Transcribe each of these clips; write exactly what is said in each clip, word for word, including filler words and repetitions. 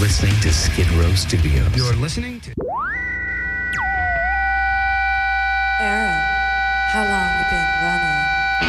listening to Skid Row Studios. You're listening to... Aaron, how long you been running?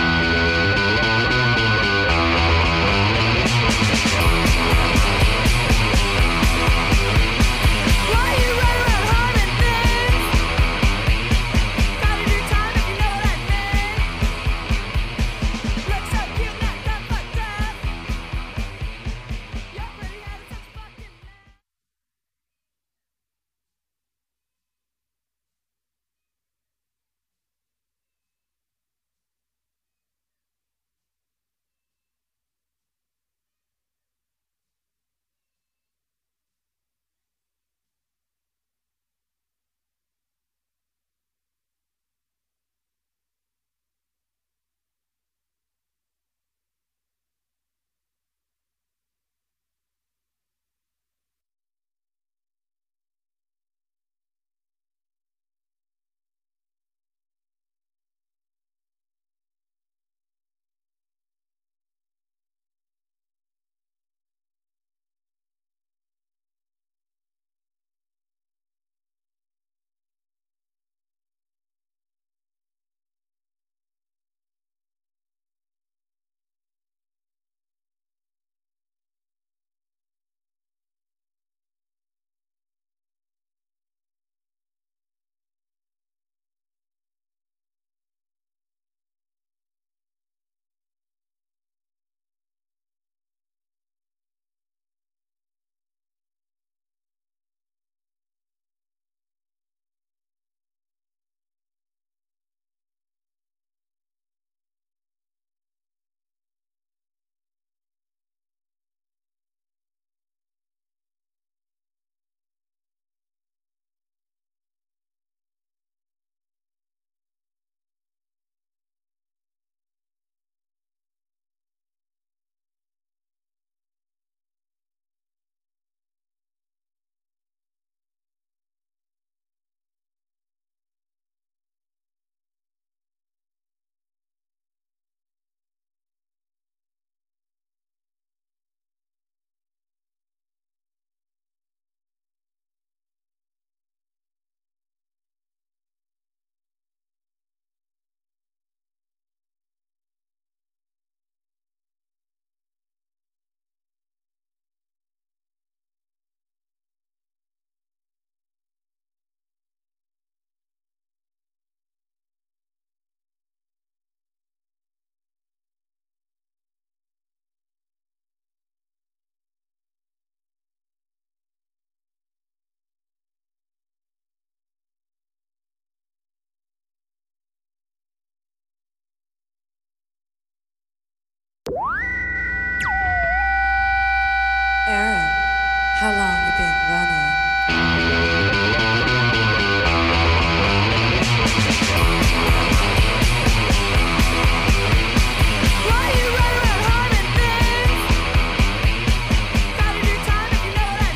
Aaron, how long you been running? Why you run around harming things? Gotta do time if you know what I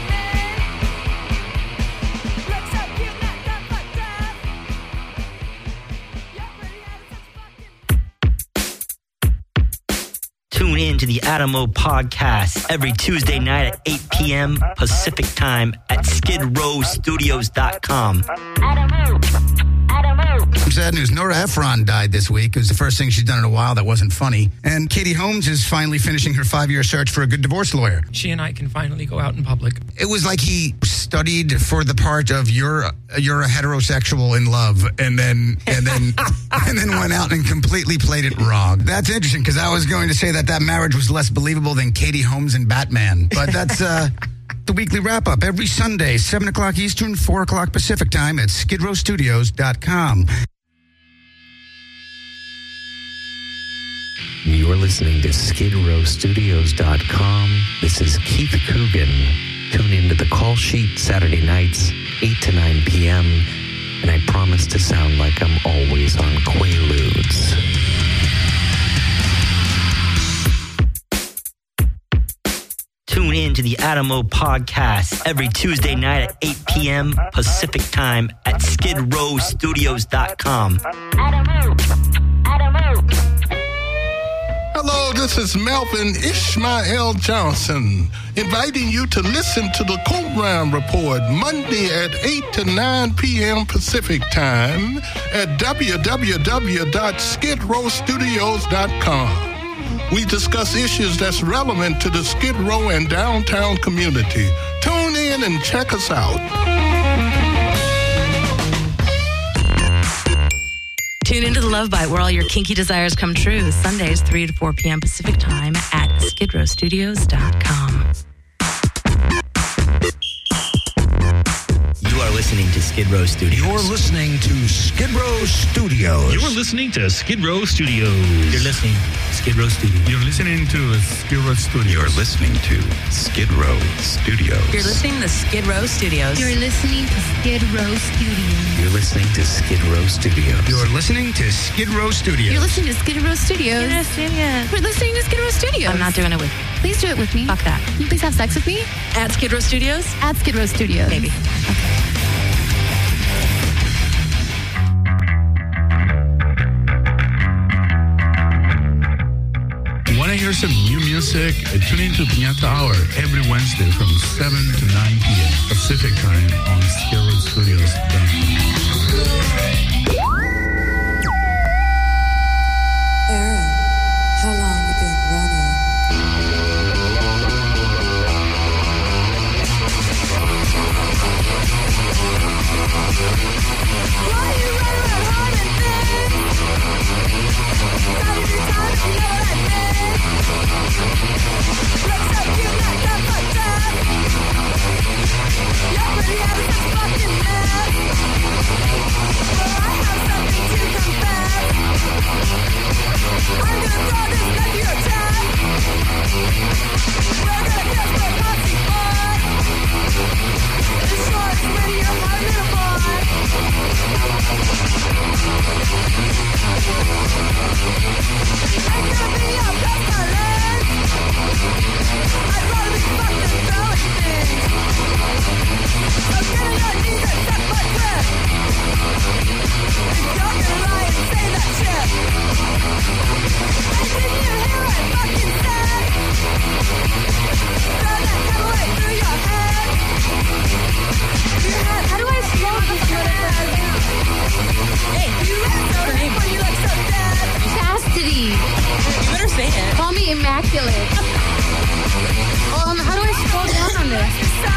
mean. Look so cute, not done fucked up. You're pretty out of such fucking... Tune in to the Adamo Podcast every Tuesday night at eight p.m. Pacific Time at skid row studios dot com. Adamo. Adamo. Sad news. Nora Ephron died this week. It was the first thing she's done in a while that wasn't funny. And Katie Holmes is finally finishing her five-year search for a good divorce lawyer. She and I can finally go out in public. It was like he studied for the part of you're you're a heterosexual in love, and then and then and then went out and completely played it wrong. That's interesting because I was going to say that that marriage was less believable than Katie Holmes and Batman, but that's uh, the weekly wrap up every Sunday, seven o'clock Eastern, four o'clock Pacific Time at skid row studios dot com. You're listening to skid row studios dot com. This is Keith Coogan. Tune into the call sheet Saturday nights, eight to nine p.m. And I promise to sound like I'm always on Quaaludes. Tune in to the Adamo Podcast every Tuesday night at eight p.m. Pacific Time at skid row studios dot com. Adamo. Adamo. Hello, this is Melvin Ishmael Johnson, inviting you to listen to the Courtround Report Monday at eight to nine p.m. Pacific Time at w w w dot skid row studios dot com. We discuss issues that's relevant to the Skid Row and downtown community. Tune in and check us out. Tune into the Love Bite, where all your kinky desires come true. Sundays, three to four p.m. Pacific Time at skid row studios dot com. You are listening to Skid Row Studios. You're listening to Skid Row Studios. You're listening to Skid Row Studios. You're listening to Skid Row Studios. You're listening to Skid Row Studios. You're listening to Skid Row Studios. You're listening to Skid Row Studios. You're listening to Skid Row Studios. You're listening to Skid Row Studios. You're listening to Skid Row Studios. You're listening to Skid Row Studios. Skid Row Studios. We're listening to Skid Row Studios. I'm not doing it with you. Please do it with me. Fuck that. Can you please have sex with me? At Skid Row Studios? At Skid Row Studios. Maybe. Okay. Want to hear some new music? Tune in to Piñata Hour every Wednesday from seven to nine p.m. Pacific Time on skid row studios dot com. Aaron, how long you been running? Why you running around and things? Gotta do time, you know what I mean? Looks so cute, not that fucked up. You're pretty out of this fucking mess. Well, I have something to confess. I'm gonna throw this back to your chest. We're gonna kiss my Nazi boy. The shorts with your heart in a boy. Ain't gonna be a pestilence. I'd rather be fucked than throwing things. So get on your knees and suck my grip. If you're gonna lie and say that shit. And didn't you hear what I fucking said? Throw that cutaway through your head. Your head. How do I slow this notice? Hey, you look so dead, you look so dead. Chastity. You better say it. Call me immaculate. Um, how do I scroll down on this? So?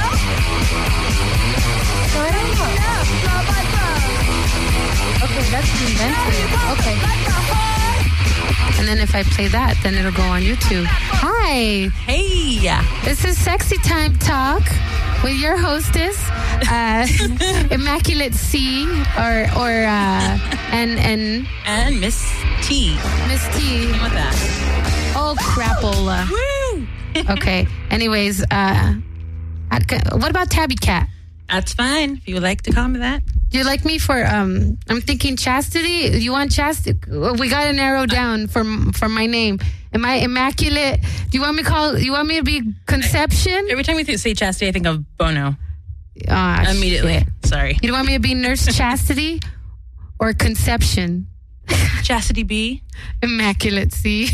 So I don't know. Yeah, blow by blow. Okay, that's invented. Okay. And then if I play that, then it'll go on YouTube. Hi. Hey. This is Sexy Time Talk with your hostess, uh, Immaculate C, or or uh, and and And Miss T. Miss T. Came with that. Oh, crapola. Woo! Okay. Anyways, uh, I'd- what about Tabby Cat? That's fine. If you would like to call me that. Do you like me for? Um, I'm thinking chastity. You want chastity? We got to narrow down for for my name. Am I immaculate? Do you want me to call? You want me to be conception? Every time we th- say chastity, I think of Bono. Ah, Immediately. shit. Sorry. You don't want me to be nurse chastity or conception? Chastity B. Immaculate C.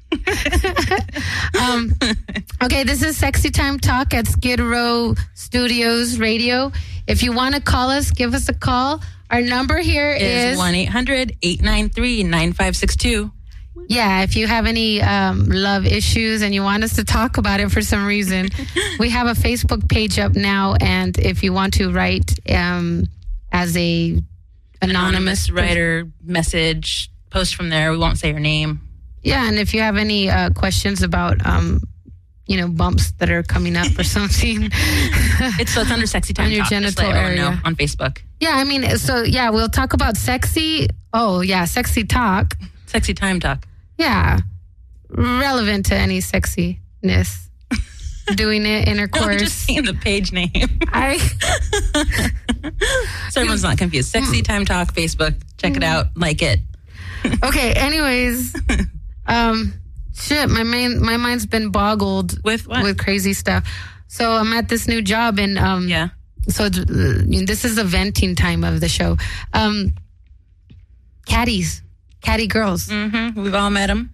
um, okay, this is Sexy Time Talk at Skid Row Studios Radio. If you want to call us, give us a call. Our number here Is is one eight hundred eight nine three nine five six two. Yeah, if you have any um, love issues and you want us to talk about it for some reason, we have a Facebook page up now. And if you want to write um, as a anonymous, Anonymous writer message, post from there. We won't say your name. yeah, and if you have any uh, questions about, um, you know, bumps that are coming up or something, It's so it's under Sexy Time On your Talk. Just let genital everyone know area. on Facebook. yeah, I mean, so yeah, we'll talk about sexy. Oh yeah, sexy talk. Sexy Time Talk. Yeah, relevant to any sexiness. Doing it I'm intercourse. just saying the page name. I. So everyone's not confused. Sexy Time Talk, Facebook. Check it out. Like it. Okay, anyways, um, shit, my main, my mind's been boggled With what? with crazy stuff. So I'm at this new job, and um, Yeah. so it's, uh, this is the venting time of the show. Um, caddies, caddy girls. Mm-hmm. We've all met them.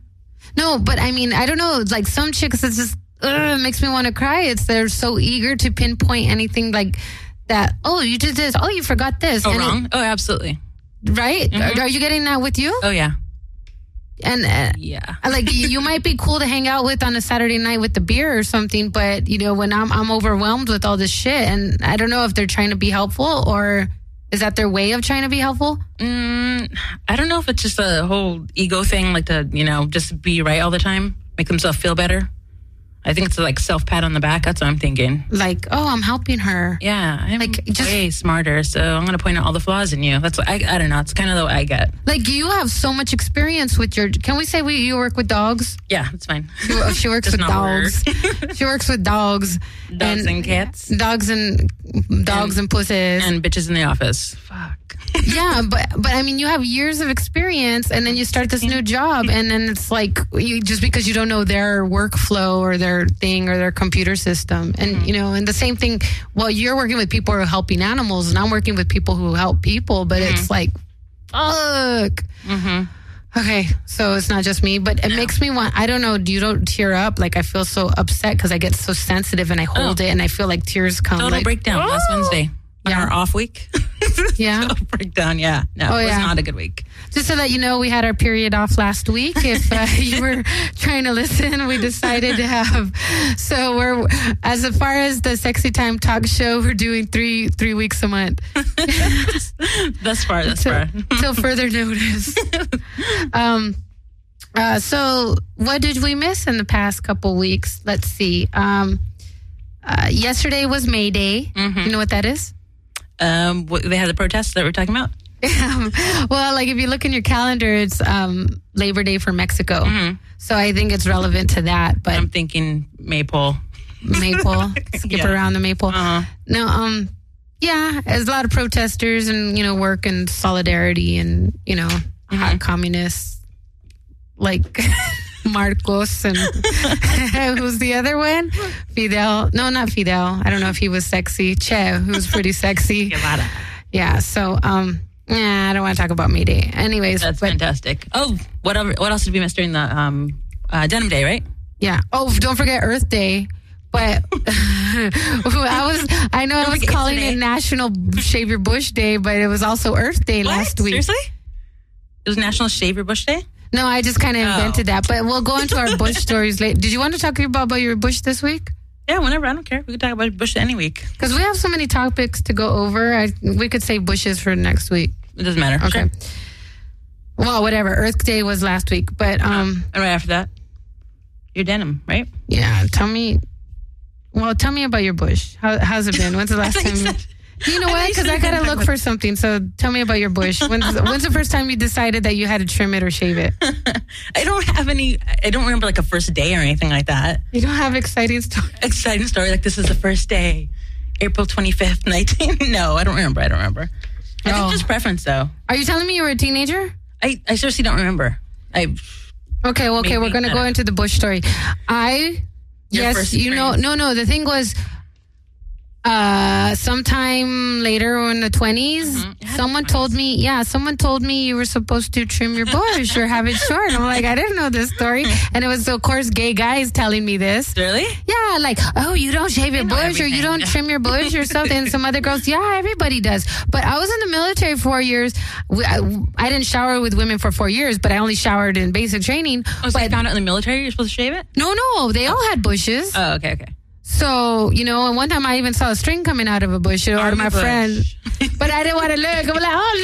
No, but I mean, I don't know. Like some chicks, it's just ugh, it makes me want to cry. It's they're so eager to pinpoint anything like that. Oh, you did this. Oh, you forgot this. Oh, And wrong? it- oh, absolutely. right? Mhm. Are, are you getting that with you? Oh, yeah. And uh, Yeah. like you, you might be cool to hang out with on a Saturday night with the beer or something, but you know when I'm I'm overwhelmed with all this shit, and I don't know if they're trying to be helpful or is that their way of trying to be helpful? Mm, I don't know if it's just a whole ego thing, like to, you know, just be right all the time, make themselves feel better. I think it's like self pat on the back. That's what I'm thinking. Like, oh, I'm helping her. Yeah, I'm Like, just- way smarter, so I'm going to point out all the flaws in you. That's what I, I don't know. It's kind of the way I get. Like you have so much experience with your. Can we say we you work with dogs? Yeah, it's fine. She, she works Just with not a dogs. She works with dogs. Dogs and cats. Dogs and dogs and, And- pussies. And bitches in the office. Fuck. yeah, but but I mean, you have years of experience, and then you start this new job, and then it's like you just because you don't know their workflow or their thing or their computer system, and Mm-hmm. you know, and the same thing. Well, you're working with people who are helping animals, and I'm working with people who help people, but Mm-hmm. it's like, fuck. Mm-hmm. Okay, so it's not just me, but it makes me want. I don't know. You don't tear up? Like I feel so upset because I get so sensitive, and I hold Oh. it, and I feel like tears come. Total like, breakdown last "Oh!" Wednesday. On Yeah. our off week. Yeah. Total breakdown, yeah. No, Oh, it was yeah. not a good week. Just to let you know, we had our period off last week. If uh, you were trying to listen, we decided to have. So we're, as far as the Sexy Time Talk Show, we're doing three three weeks a month. Thus far, thus Till, far. till further notice. Um. Uh, so what did we miss in the past couple weeks? Let's see. Um. Uh, yesterday was May Day. Mm-hmm. You know what that is? Um, what, they had the protests that we're talking about? Um, well, like if you look in your calendar, it's um, Labor Day for Mexico. Mhm. So I think it's relevant to that. But I'm thinking maypole. Maple, skip Yeah. around the Maple. Uh-huh. No, um, yeah, there's a lot of protesters and you know work and solidarity and you know Mm-hmm. hot communists like Marcos and who's the other one? Fidel. No, not Fidel. I don't know if he was sexy. Che, who was pretty sexy. Guevara. Yeah. So, um, yeah, I don't want to talk about May Day. Anyways, That's but fantastic. Oh, whatever. What else did we miss during the um, uh, Denim Day, right? yeah. Oh, don't forget Earth Day. But I was, I know I was forget calling today. it National Shave Your Bush Day, but it was also Earth Day last week. Seriously? It was National Shave Your Bush Day? No, I just kind of Oh. invented that. But we'll go into our bush stories later. Did you want to talk about, about your bush this week? Yeah, whenever. I don't care. We can talk about Bush any week. Because we have so many topics to go over. I, we could save bushes for next week. It doesn't matter. Okay. Sure. Well, whatever. Earth Day was last week. But um, And right after that, your denim, right? yeah, tell me. Well, tell me about your bush. How, how's it been? When's the last I thought time? you You, said- you know I thought what? you Because said I you gotta were look gonna for something. So tell me about your bush. When's, when's the first time you decided that you had to trim it or shave it? I don't have any, I don't remember like a first day or anything like that. You don't have exciting stories. Exciting story, like this is the first day, April twenty-fifth, nineteen. No, I don't remember. I don't remember. I Oh. think just preference though. Are you telling me you were a teenager? I, I seriously don't remember. I Okay, well, okay, Maybe, we're gonna I go don't- into the bush story. I Your yes, first you know, experience. no, no. The thing was, uh, sometime later in the twenties, Mm-hmm. It had someone to be told me, yeah, someone told me you were supposed to trim your bush or have it short. I'm like, I didn't know this story, and it was of course gay guys telling me this. really? Yeah, like, oh, you don't shave your know bush or you everything. don't trim your bush or something. And some other girls, yeah, everybody does. But I was in the military for four years. We- I, I didn't shower with women for four years, but I only showered in basic training. Oh, so but you found out in the military you're supposed to shave it? no, no, they all had bushes. Oh, okay, okay. So, you know, and one time I even saw a string coming out of a bush or Army my bush. friend. But I didn't want to look. I'm like, oh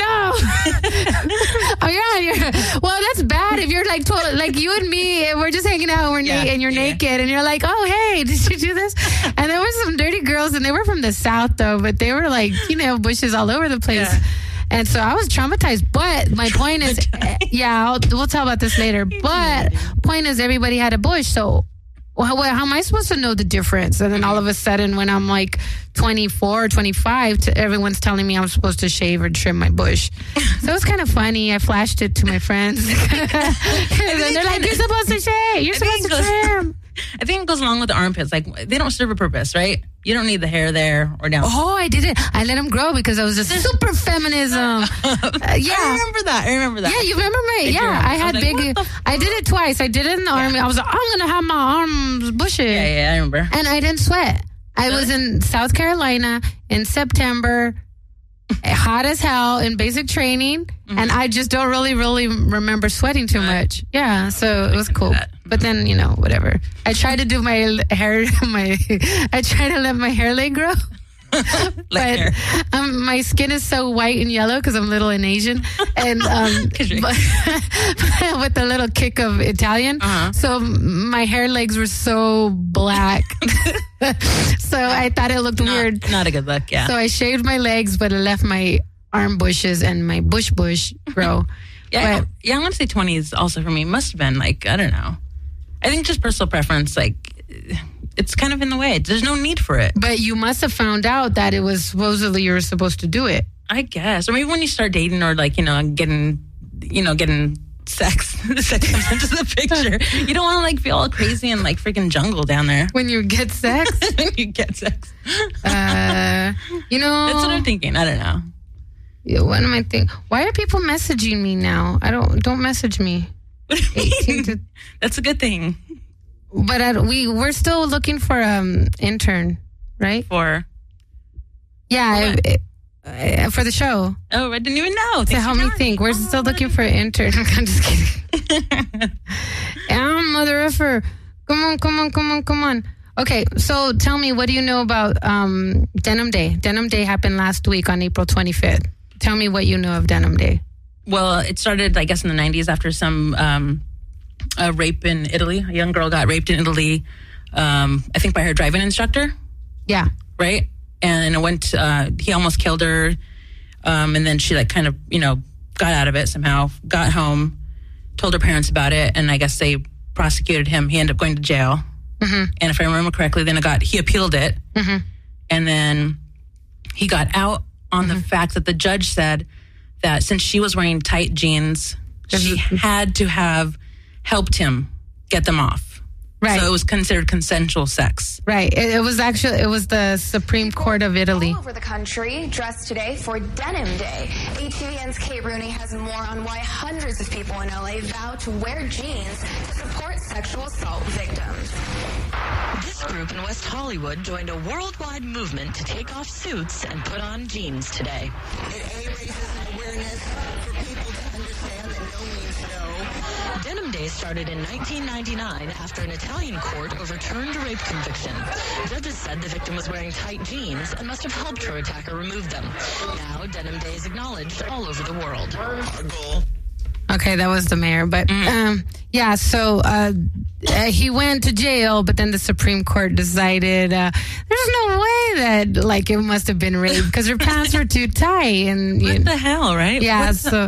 no. oh yeah, you're, well, that's bad if you're like, total, like you and me, and we're just hanging out and, we're Yeah, na- and you're yeah. naked and you're like, oh hey, did you do this? And there were some dirty girls and they were from the South though, but they were like, you know, bushes all over the place. Yeah. And so I was traumatized. But my point is, yeah, I'll, we'll talk about this later. But point is, everybody had a bush. So well, how, how am I supposed to know the difference? And then all of a sudden, when I'm like twenty-four or twenty-five, to, everyone's telling me I'm supposed to shave or trim my bush. So it's kind of funny. I flashed it to my friends. And then they're like, you're supposed to shave. You're I think supposed to it goes- trim. I think it goes along with the armpits. Like, they don't serve a purpose, right? You don't need the hair there or down. Oh, I did it. I let them grow because I was a super feminism. Uh, yeah. I remember that. I remember that. Yeah, you remember me? Big Yeah, arm. I had was like, big. what the I did it twice. I did it in the army. I was like, I'm gonna have my arms bushy. Yeah, yeah, I remember. And I didn't sweat. I was in South Carolina in September, hot as hell in basic training, mm-hmm. and I just don't really, really remember sweating too much. Yeah, so it was cool. But then, you know, whatever. I tried to do my hair, my, I tried to let my hair lay grow. But um, my skin is so white and yellow because I'm little and Asian, and um, but, with a little kick of Italian. Uh-huh. So my hair legs were so black. So I thought it looked not, weird. Not a good look, yeah. So I shaved my legs, but I left my arm bushes and my bush bush grow. yeah, but, yeah. I want to say twenties also for me. Must have been like, I don't know. I think just personal preference, like. It's kind of in the way. There's no need for it. But you must have found out that it was supposedly you were supposed to do it. I guess. Or maybe when you start dating or like, you know, getting, you know, getting sex, the sex comes into the picture. You don't want to like feel all crazy and like freaking jungle down there. When you get sex? When you get sex. Uh, you know. That's what I'm thinking. I don't know. Yeah, what am I thinking? Why are people messaging me now? I don't, don't message me. What do you mean? To, That's a good thing. But I, we we're still looking for um intern, right? For yeah, I, I, for the show. Oh, I didn't even know. To help me think, we're oh, still looking for an intern. I'm just kidding. Yeah, mother effer. Come on, come on, come on, come on. Okay, so tell me, what do you know about um, Denim Day? Denim Day happened last week on April twenty-fifth. Tell me what you know of Denim Day. Well, it started, I guess, in the nineties after some. Um, A rape in Italy. A young girl got raped in Italy, um, I think by her driving instructor. Yeah. Right? And it went, uh, he almost killed her. Um, and then she like kind of, you know, got out of it somehow, got home, told her parents about it. And I guess they prosecuted him. He ended up going to jail. Mm-hmm. And if I remember correctly, then it got, he appealed it. Mm-hmm. And then he got out on mm-hmm. the fact that the judge said that since she was wearing tight jeans, she had to have helped him get them off. Right. So it was considered consensual sex. Right. It, it was actually, it was the Supreme Court of Italy. All over the country, dressed today for Denim Day. A T V N's Kate Rooney has more on why hundreds of people in L A vow to wear jeans to support sexual assault victims. This group in West Hollywood joined a worldwide movement to take off suits and put on jeans today. It A, raises awareness for people to understand that no means no. Denim Day started in nineteen ninety-nine after an Italian court overturned a rape conviction. Judges said the victim was wearing tight jeans and must have helped her attacker remove them. Now, Denim Day is acknowledged all over the world. Our goal. Okay, that was the mayor. But, mm. um, yeah, so uh, uh, he went to jail, but then the Supreme Court decided uh, there's no way that, like, it must have been rape because her pants were too tight. And, what you the hell, right? Yeah, what so...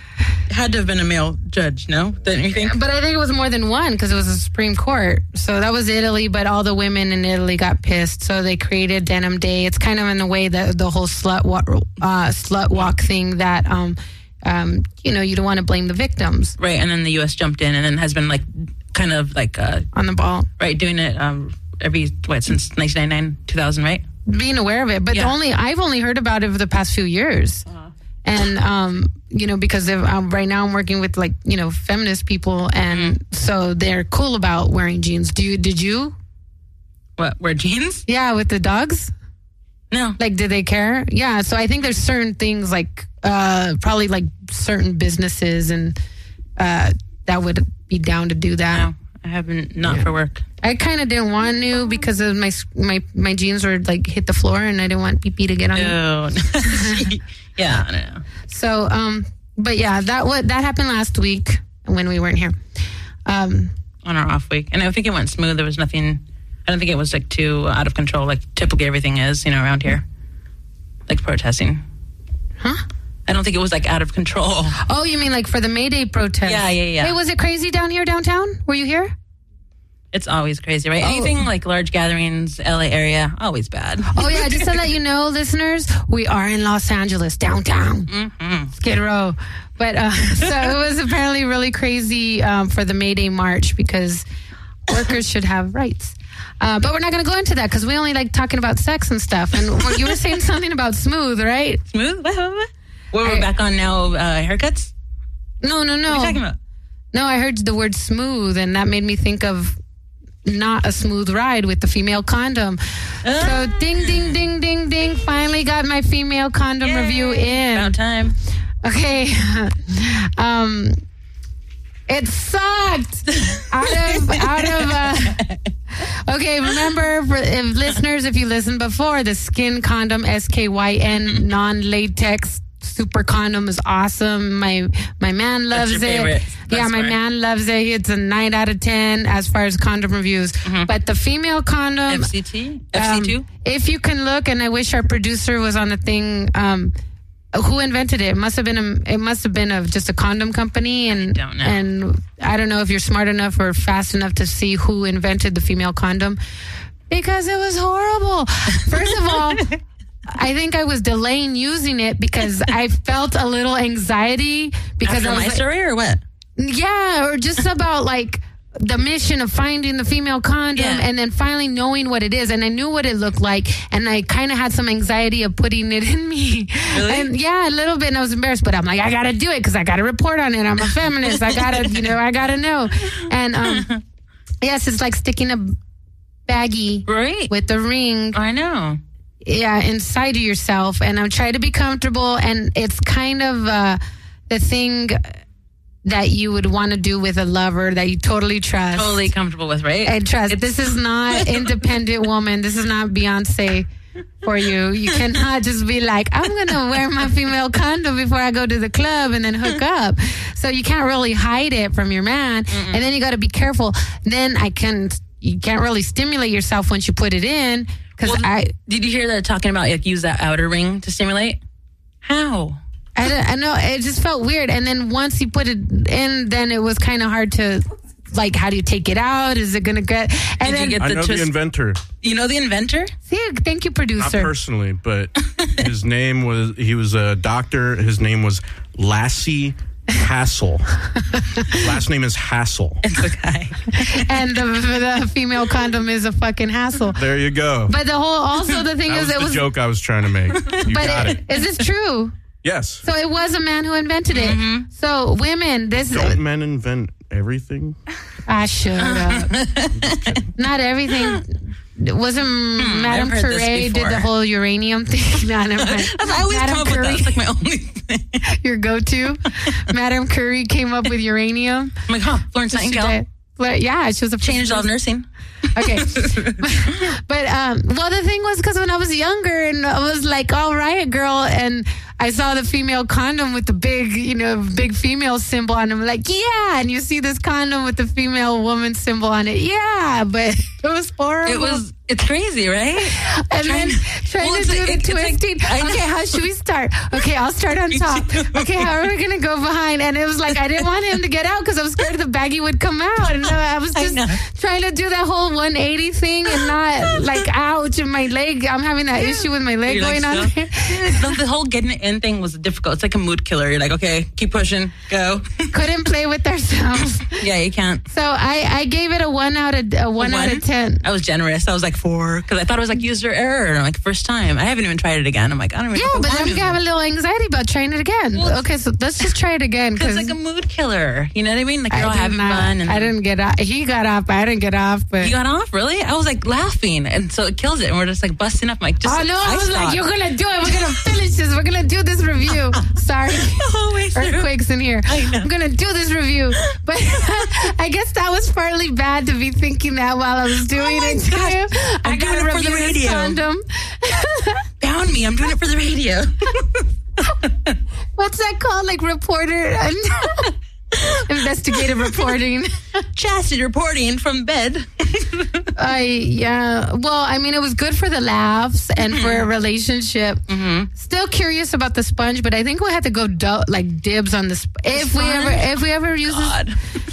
It had to have been a male judge, no? Didn't you think? But I think it was more than one because it was a Supreme Court. So that was Italy, but all the women in Italy got pissed. So they created Denim Day. It's kind of in the way that the whole slut walk, uh, slut walk thing that, um, um, you know, you don't want to blame the victims. Right. And then the U S jumped in and then has been like kind of like uh, on the ball. Right. Doing it um, every, what, since nineteen ninety-nine, two thousand, right? Being aware of it. But yeah. only I've only heard about it for the past few years. Uh-huh. And, um, you know, because if, um, right now I'm working with, like, you know, feminist people. And mm. so they're cool about wearing jeans. Do you, did you? What, wear jeans? Yeah, with the dogs? No. Like, did they care? Yeah. So I think there's certain things like, uh, probably like certain businesses and uh, that would be down to do that. No, I haven't, not yeah. for work. I kind of didn't want to because of my my my jeans were like hit the floor and I didn't want pee pee to get on no. it. Yeah, I don't know. So, um, but yeah, that what that happened last week when we weren't here. Um, on our off week, and I think it went smooth. There was nothing. I don't think it was like too out of control, like typically everything is, you know, around here, like protesting. Huh? I don't think it was like out of control. Oh, you mean like for the May Day protest? Yeah, yeah, yeah. Hey, was it crazy down here downtown? Were you here? It's always crazy, right? Oh. Anything like large gatherings, L A area, always bad. Oh, yeah. Just to let you know, listeners, we are in Los Angeles, downtown. Mm-hmm. Skid Row. But uh, so it was apparently really crazy um, for the May Day march because what workers should have rights. Uh, but we're not going to go into that because we only like talking about sex and stuff. And you were saying something about smooth, right? Smooth? What? what, what? Well, we're back on now uh, haircuts? No, no, no. What are you talking about? No, I heard the word smooth, and that made me think of not a smooth ride with the female condom. Uh, so ding, ding, ding, ding, ding. Finally got my female condom yay. review in. About time. Okay. um, it sucked. out of, out of, uh, okay, remember, for, if listeners, if you listened before, the Skin Condom, S K Y N, non-latex super condom is awesome. My my man loves That's your it. Favorite. Yeah, That's my right. man loves it. It's a nine out of ten as far as condom reviews. Mm-hmm. But the female condom, F C T, F C two. Um, if you can look, and I wish our producer was on the thing. Um, who invented it? It must have been a. It must have been a just a condom company, and I don't know. and I don't know if you're smart enough or fast enough to see who invented the female condom, because it was horrible. First of all, I think I was delaying using it because I felt a little anxiety because After I was my like, story or what? yeah, or just about like the mission of finding the female condom Yeah. and then finally knowing what it is. And I knew what it looked like, and I kind of had some anxiety of putting it in me. Really? And yeah, a little bit. And I was embarrassed, but I'm like, I gotta do it because I gotta report on it. I'm a feminist. I gotta, you know, I gotta know. And um, yes, it's like sticking a baggie Right. with the ring. I know. Yeah, inside of yourself, and I'm trying to be comfortable, and it's kind of uh, the thing that you would want to do with a lover that you totally trust. Totally comfortable with, right? And trust. It's- This is not independent woman. This is not Beyonce for you. You cannot just be like, I'm going to wear my female condom before I go to the club and then hook up. So you can't really hide it from your man. Mm-mm. And then you got to be careful. Then I can, you can't really stimulate yourself once you put it in. Because Well, I, did you hear that talking about like use that outer ring to stimulate? How? I, don't- I know it just felt weird, and then once you put it in, then it was kind of hard to, like, how do you take it out? Is it gonna get? And Did then you get I the know twist? the inventor. You know the inventor? see, thank you, Not producer. personally, but his name was, he was a doctor. His name was Lassie Hassel. Last name is Hassel. It's a guy. And the, the female condom is a fucking hassle. There you go. But the whole, also the thing that is, was it the was. joke I was trying to make. You But got it, it. is this true? Yes. So it was a man who invented it. Mm-hmm. So women, this Don't men invent everything? I shut up. Not everything. Wasn't Madame Hmm, I've heard this Curie did before. the whole uranium thing? No, never mind. I always Madame come up with that. Curie, It's like my only thing. your go-to. Madame Curie came up with uranium. I'm like, huh, Florence She Nightingale. did. Fla- Yeah, she was a Changed all of nursing. Okay. But, um, well, the thing was because when I was younger and I was like, all right, girl, and I saw the female condom with the big, you know, big female symbol on it. I'm like, yeah. And you see this condom with the female woman symbol on it. Yeah. But it was horrible. It was, it's crazy, right? And Trying- then trying well, to it's do like- the it's like- twisting. I know. Okay, how should we start? Okay, I'll start on top. Okay, how are we going to go behind? And it was like, I didn't want him to get out because I was scared the baggie would come out. And I was I just know. trying to do that whole one eighty thing and not like, ouch, and my leg. I'm having that issue with my leg You're going like, on. still- the, the whole getting it in thing was difficult. It's like a mood killer. You're like, okay, keep pushing, go. Couldn't play with ourselves. Yeah, you can't. So I, I gave it a one out of a one, out of ten. I was generous. I was like four because I thought it was like user error. And I'm like, first time. I haven't even tried it again. I'm like, I don't even Yeah, know. but then you have a little anxiety about trying it again. Well, okay, so let's just try it again. It's like a mood killer. You know what I mean? Like I you're all did having not- fun. And I didn't get off. He got off, but I didn't get off. But You got off, really? I was like laughing, and so it kills it. And we're just like busting up. I'm like, just oh no! I was like, thought. "You're gonna do it. We're gonna finish this. We're gonna do this review." Sorry, Always through. earthquakes in here. I know. I'm gonna do this review, but I guess that was partly bad to be thinking that while I was doing Oh my it too. gosh. I I'm gotta doing it for the review this radio. condom. Found me. I'm doing it for the radio. What's that called? Like reporter, investigative reporting. Chastity reporting from bed. I yeah. Well, I mean, it was good for the laughs and for a relationship. Mm-hmm. Still curious about the sponge, but I think we had to go do- like dibs on the sp- if we sponge? ever if we ever use God. this.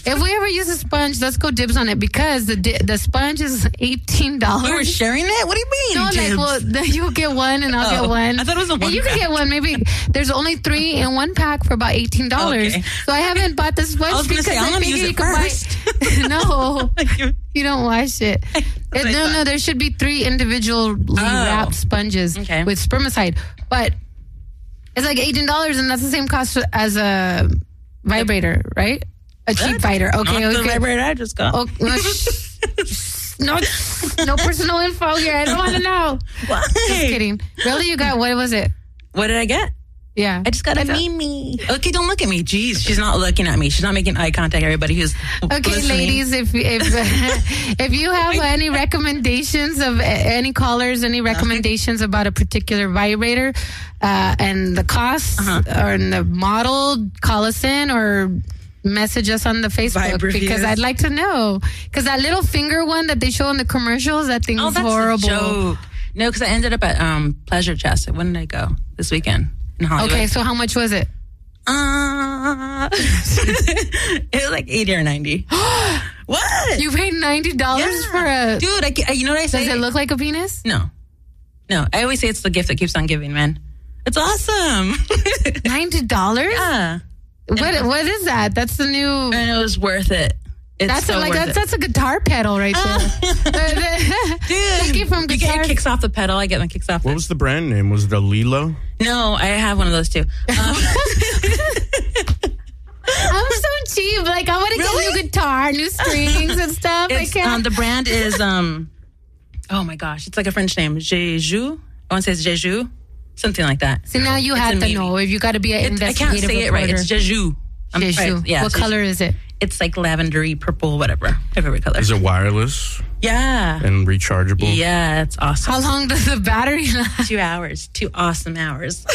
If we ever use a sponge, let's go dibs on it because the di- the sponge is eighteen dollars. We were sharing it? What do you mean? No, dibs? like, well, the, you'll get one and I'll Oh, get one. I thought it was a And one you can pack. get one. Maybe there's only three in one pack for about eighteen dollars. Okay. So I haven't bought the sponge I was gonna because say, I'm I gonna figure use you it can buy. No, You- you don't wash it. It- no, no, there should be three individually wrapped sponges Okay. with spermicide, but it's like eighteen dollars, and that's the same cost as a vibrator, right? A cheap vibrator. Okay, Not the okay. vibrator I just got. Oh, no, shh. no, no personal info here. I don't want to know. Why? Just kidding. Really, you got what was it? What did I get? Yeah, I just got a Mimi. Okay, don't look at me. Jeez, she's not looking at me. She's not making eye contact. Everybody who's Okay, listening. ladies, if if if you have any recommendations of any callers, any recommendations about a particular vibrator uh, and the cost Uh-huh. or the model, call us in or message us on the Facebook Vibe reviews. because I'd like to know. Because that little finger one that they show in the commercials, that thing's Oh, that's horrible. a joke. No, because I ended up at um, Pleasure Chest. When did I go? This weekend in Hollywood. Okay, so how much was it? Uh, it was like eighty or ninety. What? You paid ninety dollars Yeah. for a Dude, I, ca- you know what I say? Does it look like a penis? No. No, I always say it's the gift that keeps on giving, man. It's awesome. Ninety dollars? Yeah. What what is that? That's the new. And it was worth it. It's That's so a, like worth that's, it. that's a guitar pedal right there. Dude, Thank you from you get guitar. your kicks off the pedal. I get my kicks off. What The, was the brand name? Was it a Lilo? no, I have one of those too. Um, I'm so cheap. Like I want to Really? get new guitar, new strings and stuff. I it's, can't. um, the brand is um, oh my gosh, it's like a French name, Jeju. I want to say it's Jeju, something like that. See, now you It's have a to maybe. know if you got to be an It, I investigative can't say it right. reporter. It's Jeju. I'm Jeju. right. Yeah, What Jeju. color is it? It's like lavendery, purple, whatever. My favorite color. Is it wireless Yeah. and rechargeable? Yeah, it's awesome. How long does the battery last? Two hours. Two awesome hours.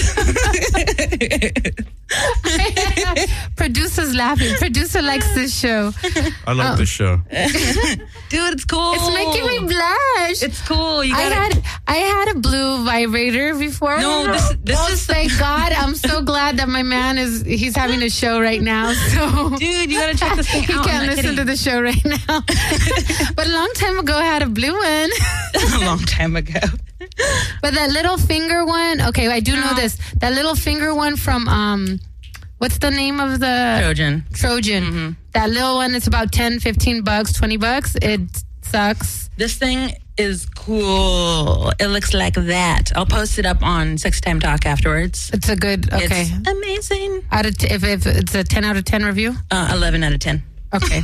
Producer's laughing. Producer likes this show. I like Oh. this show. Dude, it's cool. It's making me blush. It's cool. You I gotta, had I had a blue vibrator before. No, this- this oh, is- thank God. I'm so glad that my man is he's having a show right now. So Dude, you gotta check this thing he out. I'm can't not listen to kidding. the show right now. But a long time ago, I had a blue one. A long time ago. But that little finger one, okay, I do know this. That little finger one from um, what's the name of the Trojan. Trojan. Mm-hmm. That little one, it's about ten, fifteen bucks, twenty bucks. It sucks. This thing is cool. It looks like that. I'll post it up on Sex Time Talk afterwards. It's a good, okay. It's amazing. Out of t- if, if it's a ten out of ten review? Uh, eleven out of ten. Okay.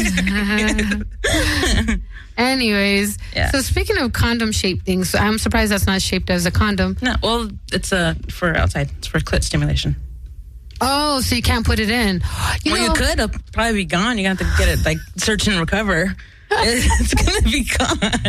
Anyways, Yeah. so speaking of condom shaped things, I'm surprised that's not shaped as a condom. No, well, it's uh, for outside. It's for clit stimulation. Oh, so you can't put it in. You well, know, you could. It'll probably be gone. You have to get it, like, search and recover. It's going to be gone.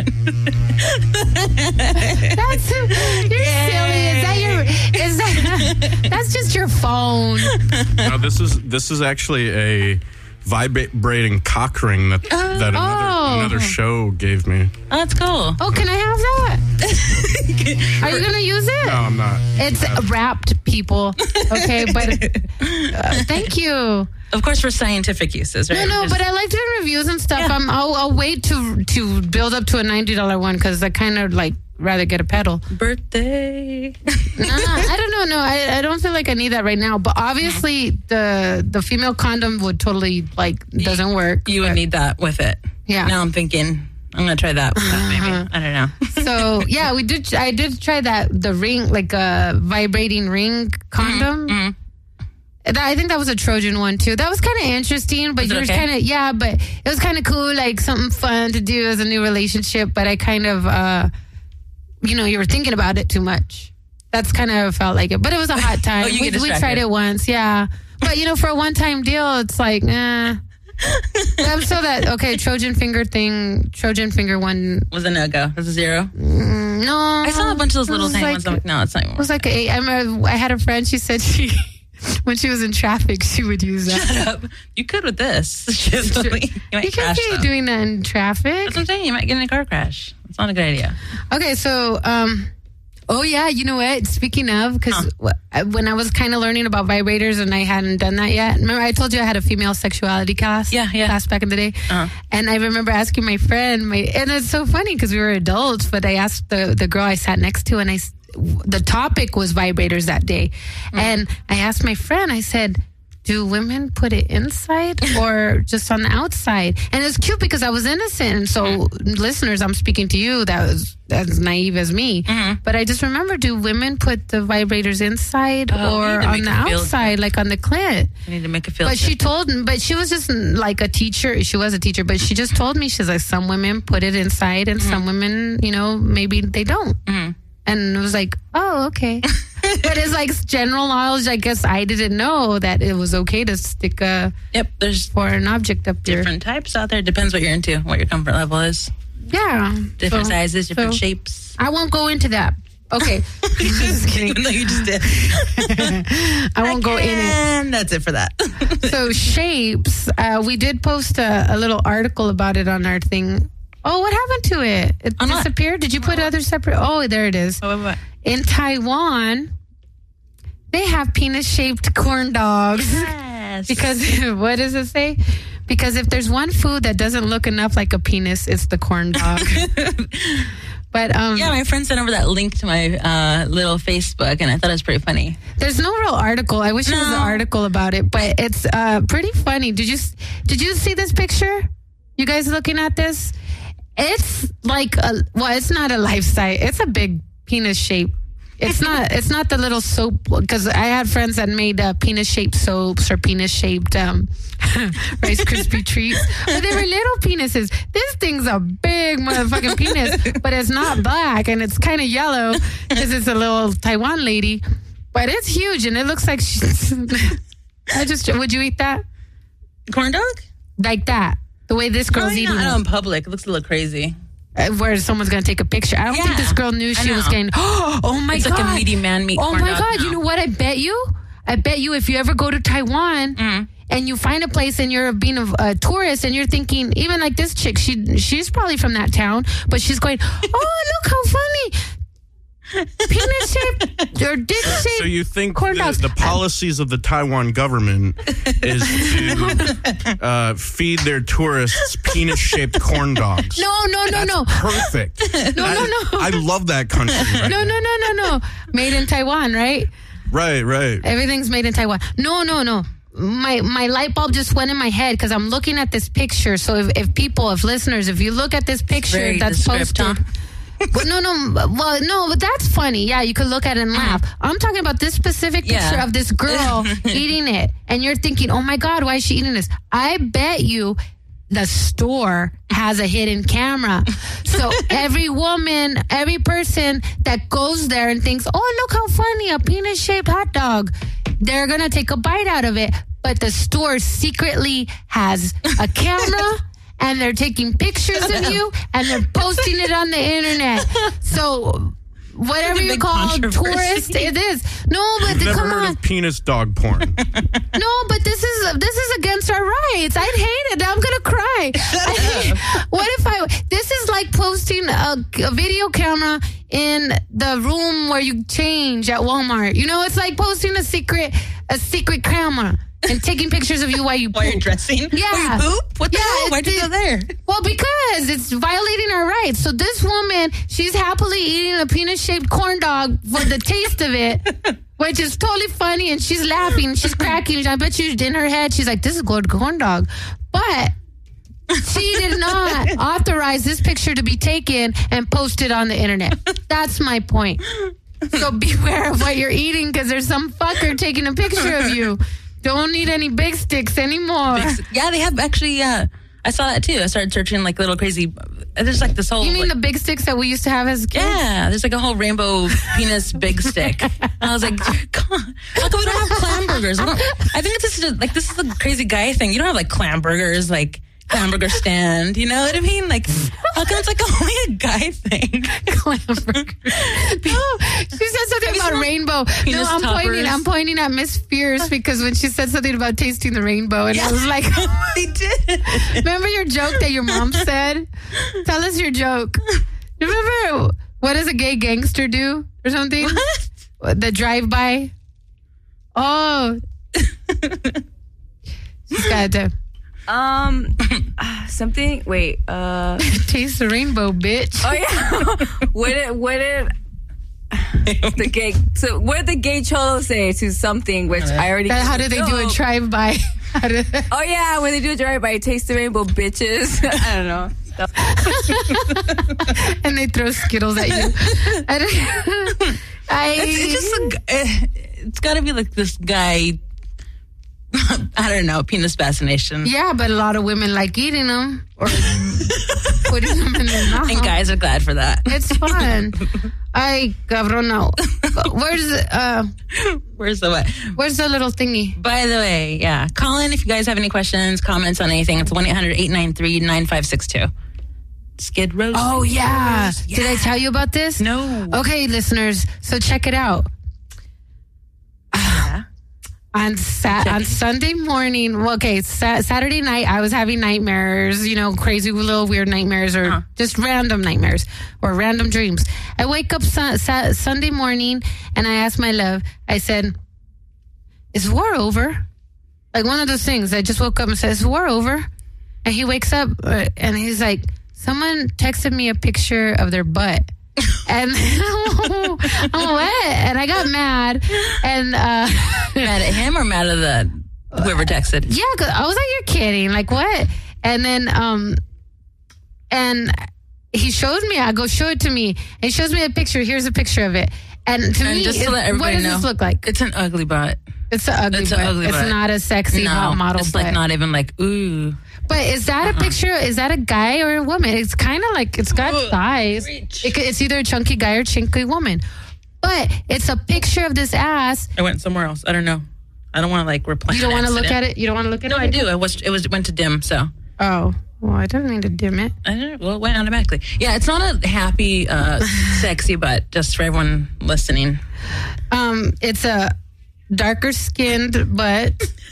That's you're silly. Is that your? Is that? That's just your phone. No, this is this is actually a vibrating cock ring that that another Oh. another show gave me. Oh, that's cool. Oh, can I have that? Are you gonna use it? No, I'm not. It's wrapped, people. Okay, but uh, thank you. Of course, for scientific uses, right? No, no, Just- but I like doing reviews and stuff. I'm, I'll, I'll wait to to build up to a ninety dollar one because I kind of like rather get a pedal. Birthday. Nah, I don't know. No, I, I don't feel like I need that right now. But obviously, the the female condom would totally like doesn't work. You would need that with it. Yeah. Now I'm thinking I'm gonna try that. With that maybe I don't know. So yeah, we did. I did try that the ring, like a vibrating ring condom. Mm-hmm. That- I think that was a Trojan one too. That was kind of interesting, but Was it you were okay? kind of yeah, but it was kind of cool, like something fun to do as a new relationship. But I kind of, uh, you know, you were thinking about it too much. That's kind of felt like it, but it was a hot time. Oh, you we, get we distracted. tried it once, yeah. But you know, for a one-time deal, it's like, eh. I'm so that okay. Trojan finger thing, Trojan finger one. Was a no go. Was a zero. Mm, no, I saw a bunch of those It little was tiny like- ones. I'm like, no, it's not. It was like a, I remember I had a friend. She said she, when she was in traffic, she would use that. Shut up. You could with this. Just you might You crash. can't be though. doing that in traffic. That's what I'm saying. You might get in a car crash. It's not a good idea. Okay, so um, Oh, yeah. You know what? Speaking of, because huh. when I was kind of learning about vibrators and I hadn't done that yet, remember I told you I had a female sexuality class? Yeah, yeah. Class back in the day. Uh-huh. And I remember asking my friend, my, and it's so funny because we were adults, but I asked the, the girl I sat next to, and I, the topic was vibrators that day. Mm. And I asked my friend, I said, do women put it inside or just on the outside? And it's cute because I was innocent. And so, mm-hmm. listeners, I'm speaking to you that was as naive as me. Mm-hmm. But I just remember, do women put the vibrators inside oh, or on the outside, like on the clit? I need to make it feel But different. she told me, but she was just like a teacher. She was a teacher, but she just told me, she's like, some women put it inside and mm-hmm. some women, you know, maybe they don't. Mm-hmm. And it was like, oh, okay. But it's like general knowledge. I guess I didn't know that it was okay to stick a yep. There's foreign object up there. Different types out there. Depends what you're into, what your comfort level is. Yeah, different so, sizes, different so shapes. I won't go into that. Okay, just kidding. No, you just did. I won't I go in it. And that's it for that. So shapes. Uh, we did post a, a little article about it on our thing. Oh, what happened to it? It I'm disappeared? Not. Did you put oh. other separate? Oh, there it is. Oh, what? In Taiwan, they have penis-shaped corn dogs. Yes. Because, what does it say? Because if there's one food that doesn't look enough like a penis, it's the corn dog. But um, yeah, my friend sent over that link to my uh, little Facebook, and I thought it was pretty funny. There's no real article. I wish no. there was an article about it, but it's uh, pretty funny. Did you Did you see this picture? You guys looking at this? It's like a, well, it's not a life size. It's a big penis shape. It's not. It's not the little soap, because I had friends that made uh, penis shaped soaps or penis shaped um, Rice Krispie treats, but they were little penises. This thing's a big motherfucking penis, but it's not black and it's kind of yellow because it's a little Taiwan lady, but it's huge and it looks like she's. I just would you eat that corn dog like that? The way this girl's Probably eating not it. in public. It looks a little crazy. Uh, where someone's going to take a picture. I don't yeah, think this girl knew she was getting, oh my it's God. It's like a meaty man meat Oh corn my dog God. now. You know what? I bet you, I bet you if you ever go to Taiwan mm. and you find a place and you're being a, a tourist and you're thinking, even like this chick, she she's probably from that town, but she's going, oh, look how funny. Penis shaped or dick shaped. So you think corn the, dogs. the policies of the Taiwan government is to uh, feed their tourists penis shaped corn dogs? No, no, no, That's no. Perfect. No, I, no, no. I love that country. Right no, no, no, no, no. Made in Taiwan, right? Right, right. Everything's made in Taiwan. No, no, no. My my light bulb just went in my head because I'm looking at this picture. So if, if people, if listeners, if you look at this picture Very that's posted. Huh? Well, no, no, well, no, but that's funny. Yeah, you could look at it and laugh. I'm talking about this specific picture Yeah. of this girl eating it, and you're thinking, oh my God, why is she eating this? I bet you the store has a hidden camera. So every woman, every person that goes there and thinks, oh, look how funny, a penis-shaped hot dog, they're going to take a bite out of it. But the store secretly has a camera. And they're taking pictures of you, and they're posting it on the internet. So, whatever you call tourist, it is. No, but You've the, never come heard on. of penis dog porn. No, but this is this is against our rights. I'd hate it. I'm gonna cry. I, what if I? This is like posting a, a video camera in the room where you change at Walmart. You know, it's like posting a secret a secret camera. And taking pictures of you while you poop. While you're dressing? Yeah. While you poop? What the yeah, hell? Why'd you go there? Well, because it's violating our rights. So this woman, she's happily eating a penis-shaped corn dog for the taste of it, which is totally funny, and she's laughing, she's cracking. I bet you in her head, she's like, this is a good corn dog. But she did not authorize this picture to be taken and posted on the internet. That's my point. So beware of what you're eating, because there's some fucker taking a picture of you. Don't need any big sticks anymore. Big, yeah, they have actually. Uh, I saw that too. I started searching like little crazy. There's like this whole. You mean like, the big sticks that we used to have as kids? Yeah, there's like a whole rainbow penis big stick. I was like, come on, how come we don't have clam burgers? We don't, I think this is just, like this is the crazy guy thing. You don't have like clam burgers, like clam burger stand. You know what I mean? Like, how come it's like only a guy thing? Clam burger. No, she said something about rainbow. No, I'm toppers. pointing. I'm pointing at Miss Fierce because when she said something about tasting the rainbow, and yeah. I was like, they did. Remember your joke that your mom said? Tell us your joke. Remember What does a gay gangster do or something? What? The drive-by? Oh. She's got to. Um, something. Wait. Uh, taste the rainbow, bitch. Oh yeah. What did what did the gay? So what did the gay cholo say to something? Which I already. That, how did they do a drive-by? Oh yeah, when they do a drive-by, taste the rainbow, bitches. I don't know. And they throw Skittles at you. I, don't, I it's, it's just a, it's got to be like this guy. I don't know, penis fascination. Yeah, but a lot of women like eating them or putting them in their mouth. And guys are glad for that. It's fun. Ay, cabrón, no. Where's uh, where's the what? Where's the little thingy? By the way, yeah, call in if you guys have any questions, comments on anything. It's one eight hundred eight nine three nine five six two. Skid Row. Oh yeah. yeah. Did I tell you about this? No. Okay, listeners. So check it out. Yeah. On Sat on Sunday morning, well, okay, sa- Saturday night, I was having nightmares, you know, crazy little weird nightmares or uh-huh. just random nightmares or random dreams. I wake up su- sa- Sunday morning and I ask my love, I said, is war over? Like one of those things. I just woke up and said, is war over? And he wakes up uh, and he's like, someone texted me a picture of their butt. And I'm what? And I got mad. And uh, mad at him or mad at the whoever texted? Yeah, cause I was like, you're kidding. Like what? And then um, and he shows me. I go, show it to me. And he shows me a picture. Here's a picture of it. And to and me, just to it, let everybody what does know, this look like? It's an ugly butt. It's an ugly it's butt. An ugly it's butt. not a sexy no, hot model it's butt. like not even like ooh. But is that uh-huh. a picture? Is that a guy or a woman? It's kind of like it's got Ooh, thighs. It, it's either a chunky guy or chunky woman. But it's a picture of this ass. I went somewhere else. I don't know. I don't want to like reply. You don't want to look at it. You don't want to look at no, it. No, I do. I was. It was went to dim. So. Oh. Well, I didn't mean to dim it. I don't know. Well, it went automatically. Yeah, it's not a happy, uh, sexy butt. Just for everyone listening. Um, it's a darker skinned butt.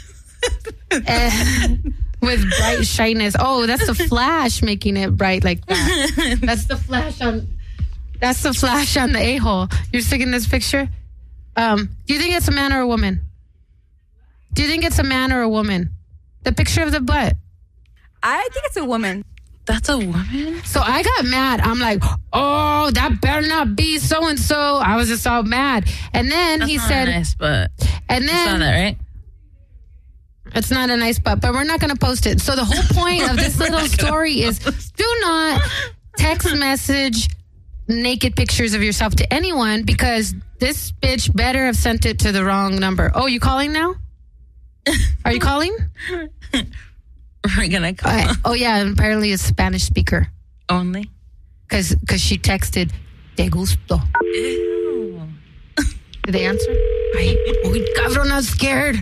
and with bright shyness. Oh, that's the flash making it bright like that. That's the flash on. That's the flash on the a-hole. You're sticking this picture. Um, do you think it's a man or a woman? Do you think it's a man or a woman? The picture of the butt. I think it's a woman. That's a woman? So I got mad. I'm like, oh, that better not be so-and-so. I was just all mad. And then That's he not said... a nice butt. And then... You saw that, right? It's not a nice butt, but we're not going to post it. So the whole point of this little story is do not text message naked pictures of yourself to anyone because this bitch better have sent it to the wrong number. Oh, you calling now? Are you calling? We're gonna call. Uh, oh yeah, and apparently a Spanish speaker only. Because because she texted "te gusto." Ew. Did they answer? Ay, uy, cabrón, I'm scared.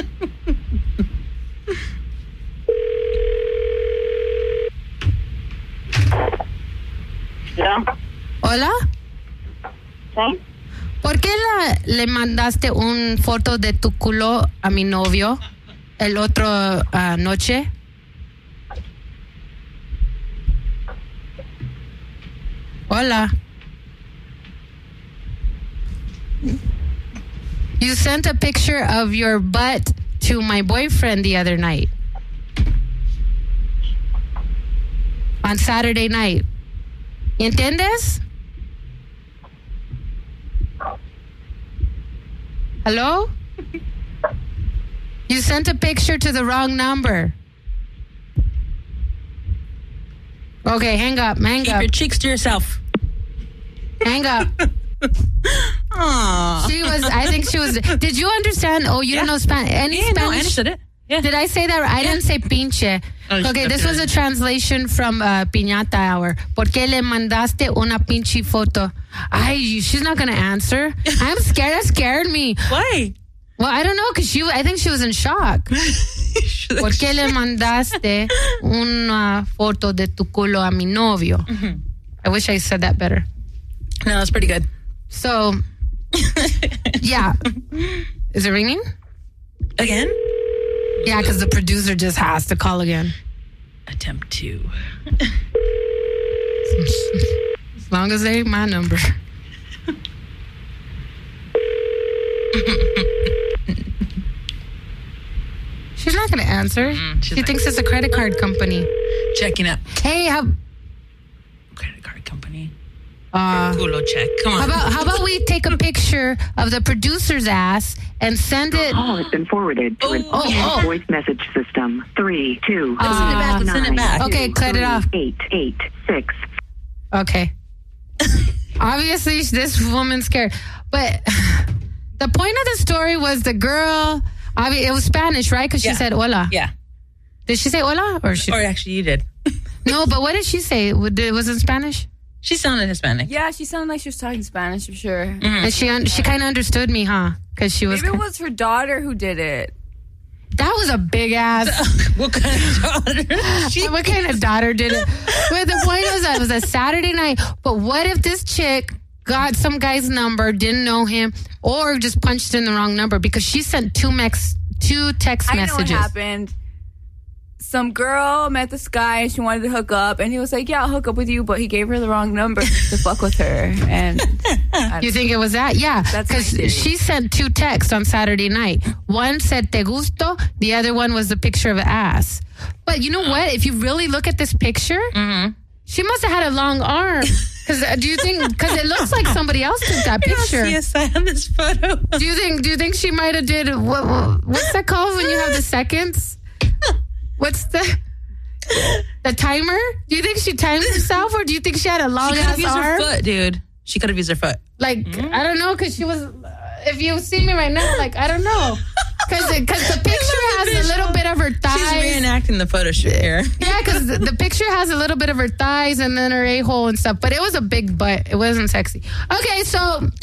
Yeah. Hola. ¿Sí? ¿Por qué la, le mandaste un foto de tu culo a mi novio el otro uh, noche? Hola. You sent a picture of your butt to my boyfriend the other night. On Saturday night. ¿Entiendes? Hello? You sent a picture to the wrong number. Okay, hang up, hang Keep up. your cheeks to yourself. Hang up. Aww. She was, I think she was, did you understand? Oh, you yeah. don't know Spanish? Any yeah, Spanish? No, I understood it. Yeah. Did I say that? I yeah. didn't say pinche. Oh, okay, this was a translation from uh, Piñata Hour. ¿Por qué le mandaste una pinche foto? Ay, she's not going to answer. I'm scared. That scared me. Why? Well, I don't know, because she, I think she was in shock. ¿Por qué le mandaste una foto de tu culo a mi novio? Mm-hmm. I wish I said that better. No, that's pretty good. So, yeah. Is it ringing? Again? Yeah, because the producer just has to call again. Attempt two. As long as they ain't my number. She's not going to answer. Mm, she like, thinks it's a credit card company. Checking up. Hey, how... Credit card company. Uh, Culo check. Come on. How about, how about we take a picture of the producer's ass and send it... Your call has been forwarded to oh, an oh, oh. voice message system. Three, two, uh, send it back. Send it back. Okay, two, cut three, it off. Eight, eight, six. Okay. Obviously, this woman's scared. But the point of the story was the girl... Obvi- it was Spanish, right? Because she yeah. said hola. Yeah. Did she say hola? Or, she- or actually, you did. No, but what did she say? It was in Spanish? She sounded Hispanic. Yeah, she sounded like she was talking Spanish for sure. Mm-hmm. And she un- she kind of understood me, huh? Because she was. Maybe it was her daughter who did it. That was a big ass. What kind of daughter? She- what kind of daughter did it? But the point was that it was a Saturday night. But what if this chick got some guy's number, didn't know him, or just punched in the wrong number? Because she sent two mex- two text I messages. I know what happened. Some girl met this guy and she wanted to hook up, and he was like, yeah, I'll hook up with you, but he gave her the wrong number to fuck with her. And you think it was that? Yeah, because she sent two texts on Saturday night. One said te gusto, the other one was a picture of an ass. But you know what? If you really look at this picture, mm-hmm. she must have had a long arm. Because uh, do you think? Because it looks like somebody else took that picture. You don't see a sign on this photo. Do you think? Do you think she might have did what, what? What's that called when you have the seconds? What's the the timer? Do you think she timed herself, or do you think she had a long she ass used arm? Her foot, dude. She could have used her foot. Like mm-hmm. I don't know, because she was. If you see me right now, like I don't know, because because the picture has a little bit of her thighs. She's reenacting the photo shoot here. Yeah, because the, the picture has a little bit of her thighs and then her a-hole and stuff, but it was a big butt. It wasn't sexy. Okay, so um,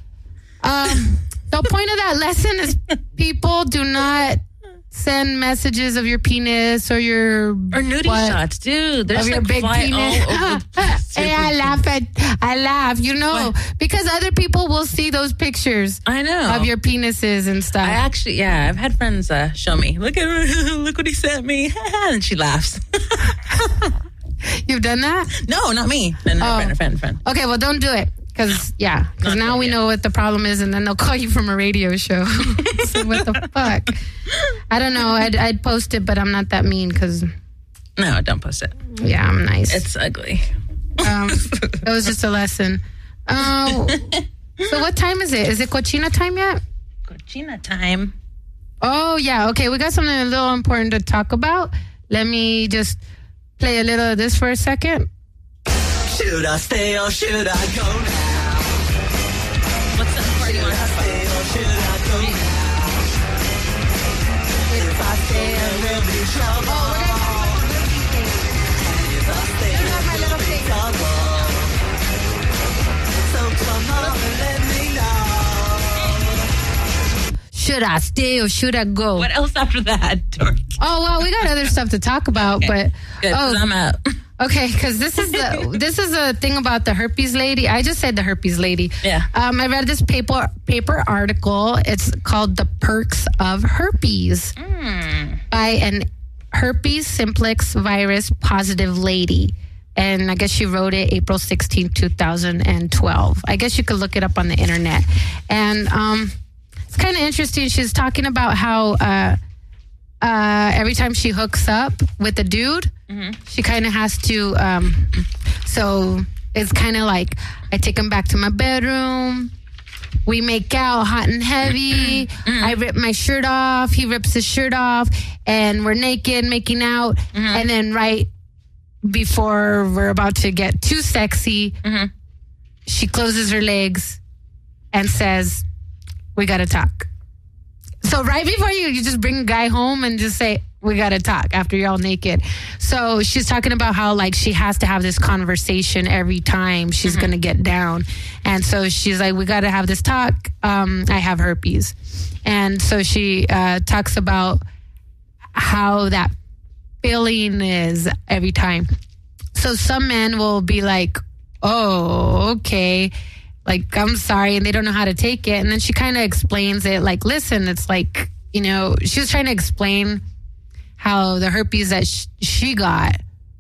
the point of that lesson is people do not send messages of your penis or your or nudie butt, shots, dude. There's of your like big penis. Hey, I laugh at I laugh, you know, what? Because other people will see those pictures. I know of your penises and stuff. I actually, yeah, I've had friends uh, show me. Look at her, look what he sent me, and she laughs. You've done that? No, not me. And oh. a friend, a friend, a friend. Okay, well, don't do it. Because, yeah, because now we yet. know what the problem is, and then they'll call you from a radio show. So what the fuck? I don't know. I'd, I'd post it, but I'm not that mean because... No, don't post it. Yeah, I'm nice. It's ugly. Um, it was just a lesson. Uh, so what time is it? Is it cochina time yet? Cochina time. Oh, yeah. Okay, we got something a little important to talk about. Let me just play a little of this for a second. Should I stay or should I go now? What's that party should I stay or should I go now? If I stay, there will be trouble. Oh, if I stay, there will be trouble. So come on and let me know. Should I stay or should I go? What else after that, Dork? Oh, well, we got other stuff to talk about, okay. but... Good, oh, I'm out. Okay, because this is the this is a thing about the herpes lady. I just said the herpes lady. Yeah. Um, I read this paper paper article. It's called "The Perks of Herpes" mm. by an herpes simplex virus positive lady, and I guess she wrote it April sixteenth, two thousand twelve. I guess you could look it up on the internet, and um, it's kind of interesting. She's talking about how uh, uh, every time she hooks up with a dude. Mm-hmm. She kind of has to, um, so it's kind of like I take him back to my bedroom. We make out hot and heavy. Mm-hmm. I rip my shirt off. He rips his shirt off. And we're naked making out. Mm-hmm. And then right before we're about to get too sexy, mm-hmm. she closes her legs and says, we got to talk. So right before you, you just bring a guy home and just say, we got to talk after you're all naked. So she's talking about how like she has to have this conversation every time she's mm-hmm. going to get down. And so she's like, we got to have this talk. Um, I have herpes. And so she uh, talks about how that feeling is every time. So some men will be like, oh, okay. Like, I'm sorry. And they don't know how to take it. And then she kind of explains it like, listen, it's like, you know, she was trying to explain how the herpes that sh- she got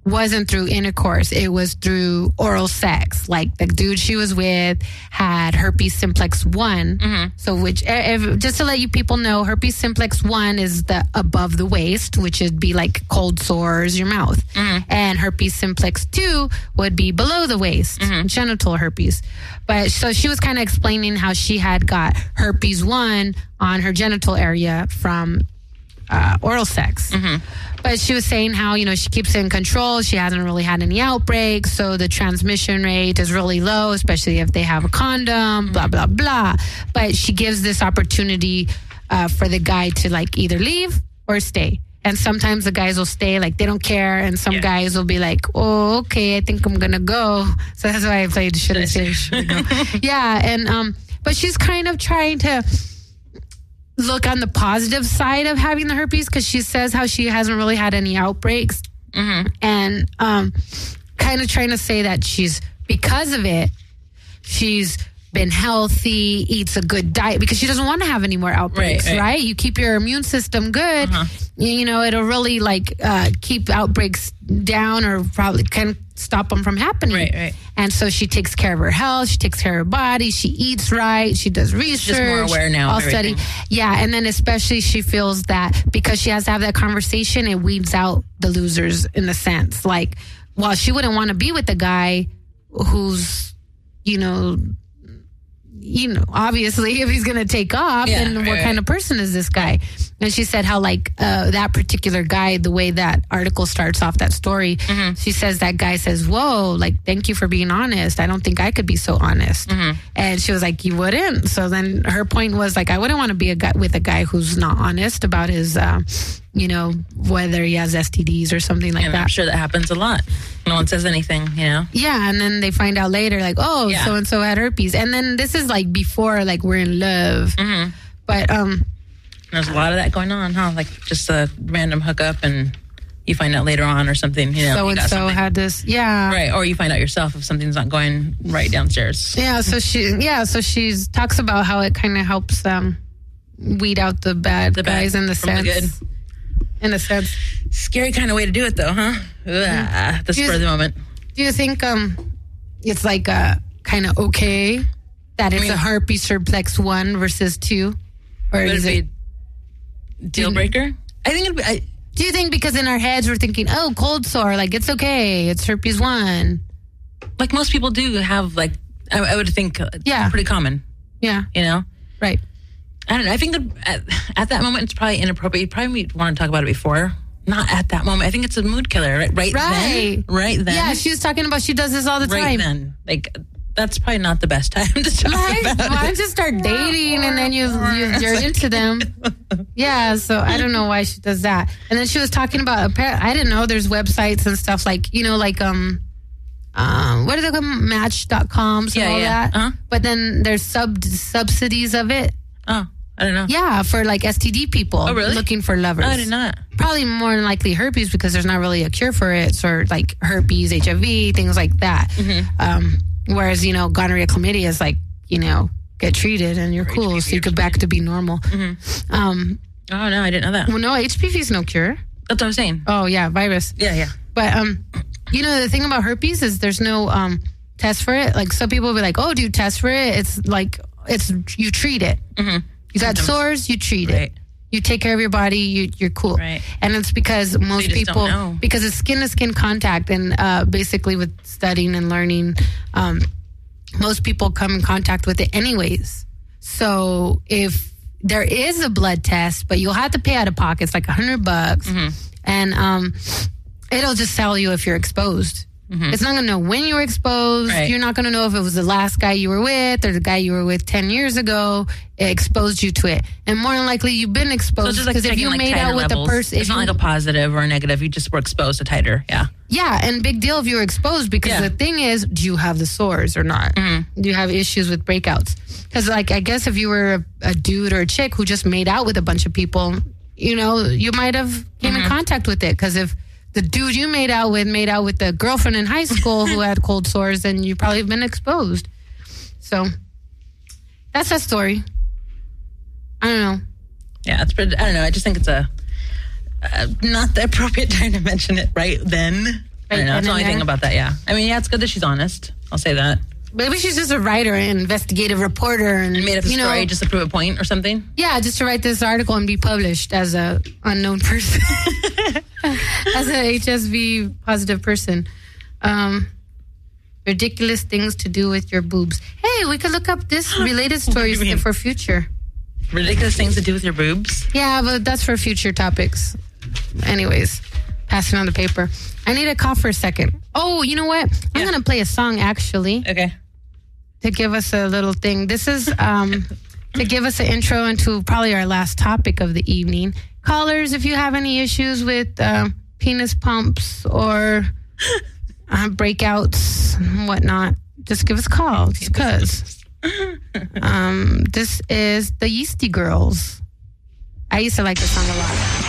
wasn't through intercourse. It was through oral sex. Like the dude she was with had herpes simplex one. Mm-hmm. So which, if, just to let you people know, herpes simplex one is the above the waist, which would be like cold sores, your mouth. Mm-hmm. And herpes simplex two would be below the waist, Mm-hmm. genital herpes. But so she was kind of explaining how she had got herpes one on her genital area from uh, oral sex. Mm-hmm. But she was saying how, you know, she keeps it in control. She hasn't really had any outbreaks. So the transmission rate is really low, especially if they have a condom, blah, blah, blah. But she gives this opportunity uh, for the guy to like either leave or stay. And sometimes the guys will stay, like they don't care. And some Yeah. guys will be like, oh, okay, I think I'm going to go. So that's why I played Should I Say, Should I Go? Yeah. And, um, but she's kind of trying to look on the positive side of having the herpes, because she says how she hasn't really had any outbreaks, Mm-hmm. and um, kind of trying to say that she's, because of it, she's been healthy, eats a good diet, because she doesn't want to have any more outbreaks, Right, right? right. You keep your immune system good, Uh-huh. you, you know, it'll really like uh, keep outbreaks down, or probably can stop them from happening. Right, right. And so she takes care of her health, she takes care of her body, she eats right, she does research. just more aware now of All study. everything. Yeah, and then especially she feels that because she has to have that conversation, it weeds out the losers in a sense. Like, well, she wouldn't want to be with a guy who's, you know, you know, obviously if he's going to take off, Yeah, then right, what right. kind of person is this guy? And she said how like uh, that particular guy, the way that article starts off that story, Mm-hmm. she says that guy says, whoa, like, thank you for being honest. I don't think I could be so honest. Mm-hmm. And she was like, you wouldn't? So then her point was like, I wouldn't want to be a guy with a guy who's not honest about his, uh, you know, whether he has S T Ds or something like And that. I'm sure that happens a lot. No one says anything, you know? Yeah, and then they find out later, like, oh, Yeah. so and so had herpes, and then this is like before, like we're in love. Mm-hmm. But um, There's a lot of that going on, huh? Like just a random hookup and you find out later on or something, you know. so you and got so something. had this, yeah, Right, or you find out yourself if something's not going right downstairs. yeah. So she, yeah, so she talks about how it kind of helps them weed out the bad The bad guys in the from the sense. good. In a sense, Scary kind of way to do it, though, huh? Ugh, the Do you- spur of the moment. do you think um, it's like uh, kind of okay that it's mean- a herpes simplex one versus two, or Would is it it? be a deal breaker? I think it'd be. I, Do you think because in our heads we're thinking, oh, cold sore, like it's okay, it's herpes one. like most people do have, like, I, I would think, uh, Yeah. pretty common, Yeah, you know? right. I don't know. I think that at, at that moment, it's probably inappropriate. You probably want to talk about it before. Not at that moment. I think it's a mood killer, right? Right, Right. then. Right then. Yeah, she was talking about she does this all the right time. then. Like, that's probably not the best time to talk Right? about Why it. don't you start dating and then you, you you're into them? Yeah, so I don't know why she does that. And then she was talking about, appar- I didn't know there's websites and stuff like, you know, like, um, um, what are they called? Match dot coms and Yeah, all yeah. that. Uh-huh. But then there's sub subsidies of it. Oh, I don't know. Yeah, for like S T D people Oh, really? looking for lovers. Oh, I did not. Probably more than likely herpes because there's not really a cure for it. So like herpes, H I V, things like that. Mm-hmm. Um, whereas, you know, gonorrhea, chlamydia is like, you know, get treated and you're cool. So you go back to be normal. Mm-hmm. Um, Oh, no, I didn't know that. well, no, H P V is no cure. That's what I'm saying. Oh, yeah, virus. Yeah, yeah. But, um, you know, the thing about herpes is there's no um, test for it. Like some people will be like, oh, do you test for it? It's like, it's you treat it. Mm-hmm. You got Symptoms. sores, you treat Right. it. You take care of your body, you, you're cool. Right. And it's because most just don't people, know. because it's skin to skin contact, and uh, basically with studying and learning, um, most people come in contact with it anyways. So if there is a blood test, but you'll have to pay out of pocket, it's like a hundred bucks, Mm-hmm. and um, it'll just tell you if you're exposed. It's not going to know when you were exposed. Mm-hmm. Right. You're not going to know if it was the last guy you were with or the guy you were with ten years ago. It exposed you to it. And more than likely, you've been So exposed it's just like because if taking, you like, made titer out with levels. a person. It's not like a positive or a negative. You just were exposed to titer. Yeah. Yeah, and big deal if you were exposed because Yeah. the thing is, do you have the sores or not? Mm-hmm. Do you have issues with breakouts? Because, like, I guess if you were a, a dude or a chick who just made out with a bunch of people, you know, you might have came Mm-hmm. in contact with it. Because if the dude you made out with made out with the girlfriend in high school who had cold sores, then you probably have been exposed. So that's that story. I don't know. Yeah, it's pretty, I don't know. I just think it's a uh, not the appropriate time to mention it right then. I don't know. That's the only in thing there. about that, yeah. I mean, yeah, it's good that she's honest. I'll say that. Maybe she's just a writer, an investigative reporter, and, And made up a you know, story just to prove a point or something. Yeah, just to write this article and be published as a unknown person, as a H S V positive person. Um, ridiculous things to do with your boobs. Hey, we could look up this related stories mean? for future. Ridiculous things to do with your boobs? Yeah, but that's for future topics. Anyways, passing on the paper. I need a cough for a second. Oh, you know what? I'm going to play a song, actually. Okay. To give us a little thing. This is um, to give us an intro into probably our last topic of the evening. Callers, if you have any issues with uh, penis pumps or uh, breakouts and whatnot, just give us a call. Just because. Um, this is the Yeasty Girls. I used to like this song a lot.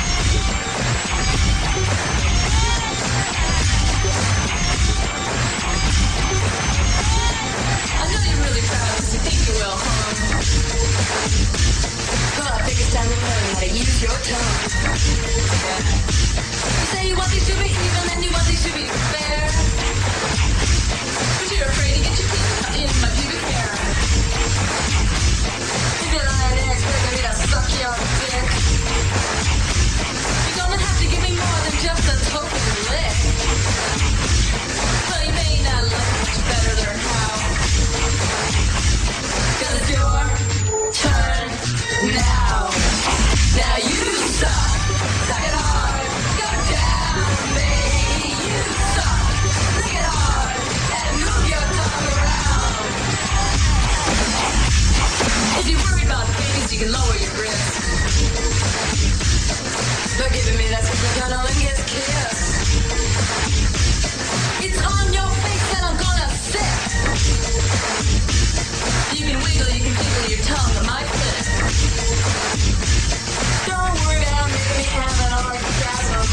Time to learn how to use your tongue. You say you want these to be even and you want these to be fair, but you're afraid to get your teeth cut in my pubic hair. If you're lying there expecting me to suck your dick, you're gonna have to give me more than just a token lick. Well, you may not like it much better than how, 'cause it's your turn now. Now you suck, suck it hard, go down, baby, you suck, lick it hard, and move your tongue around. If you're worried about babies, you can lower your grip. But giving me that super cuddle and kiss kiss. It's on your face that I'm gonna sit. You can wiggle, you can tickle your tongue on my clit. Don't worry about making me have an orgasm.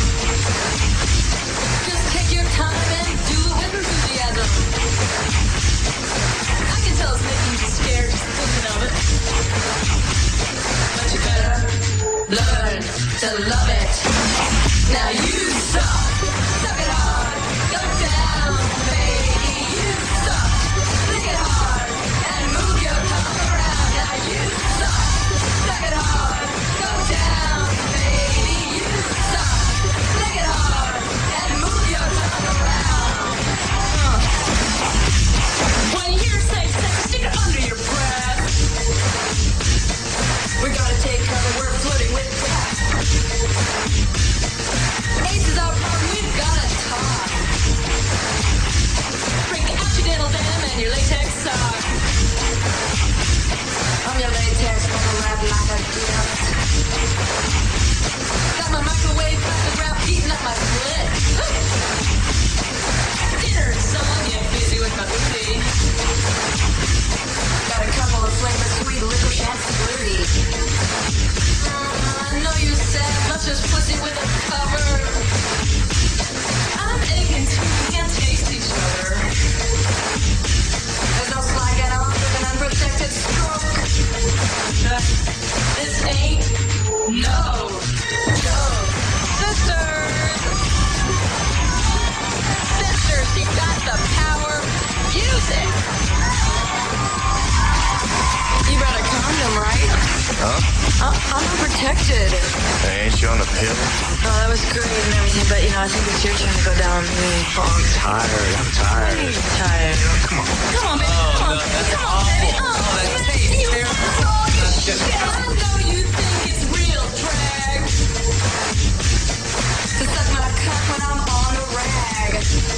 Just take your time and do it with enthusiasm. I can tell it's making you scared just thinking of it. But you better learn to love it. Now you suck. Suck it hard. Go down, baby. You suck. Lick it hard and move your tongue around. Now you suck. Suck it hard. Go down, baby. You suck. Lick it hard and move your tongue around. Uh. When you hear safe sex, stick it under your breath. We're gonna take cover. We're floating with death. AIDS is our problem. We've gotta talk. Break out your dental dam and your latex sock. I'm your latex bubble wrap like a gift. Got my microwave plastic wrap heating up my split. Dinner, son, get busy with my booty. Got a couple of flavors, sweet licorice and fruity. I know you said much as pussy with a cover. I'm aching too, we can't taste each other. There's no slacking off with an unprotected stroke. This ain't no joke. Sisters! Sisters, you got the power. Use it! You brought a condom, right? Huh? I'm, I'm unprotected. Hey, ain't you on the pill? Oh, that was great and everything, but you know, I think it's your turn to go down on me. Oh, I'm tired. I'm tired. I'm tired. Come on. Come on, baby. Oh, Come on. no, that's Come on, baby. Oh, that's baby. You terrible. oh, you shit. I know you think it's real drag to suck my cock when I'm on a rag.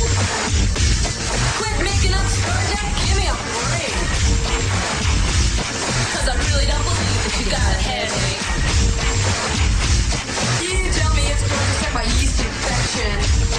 Quit making up stories and give me a break. 'Cause I really don't believe that you got a headache. You tell me it's going to suck my yeast infection.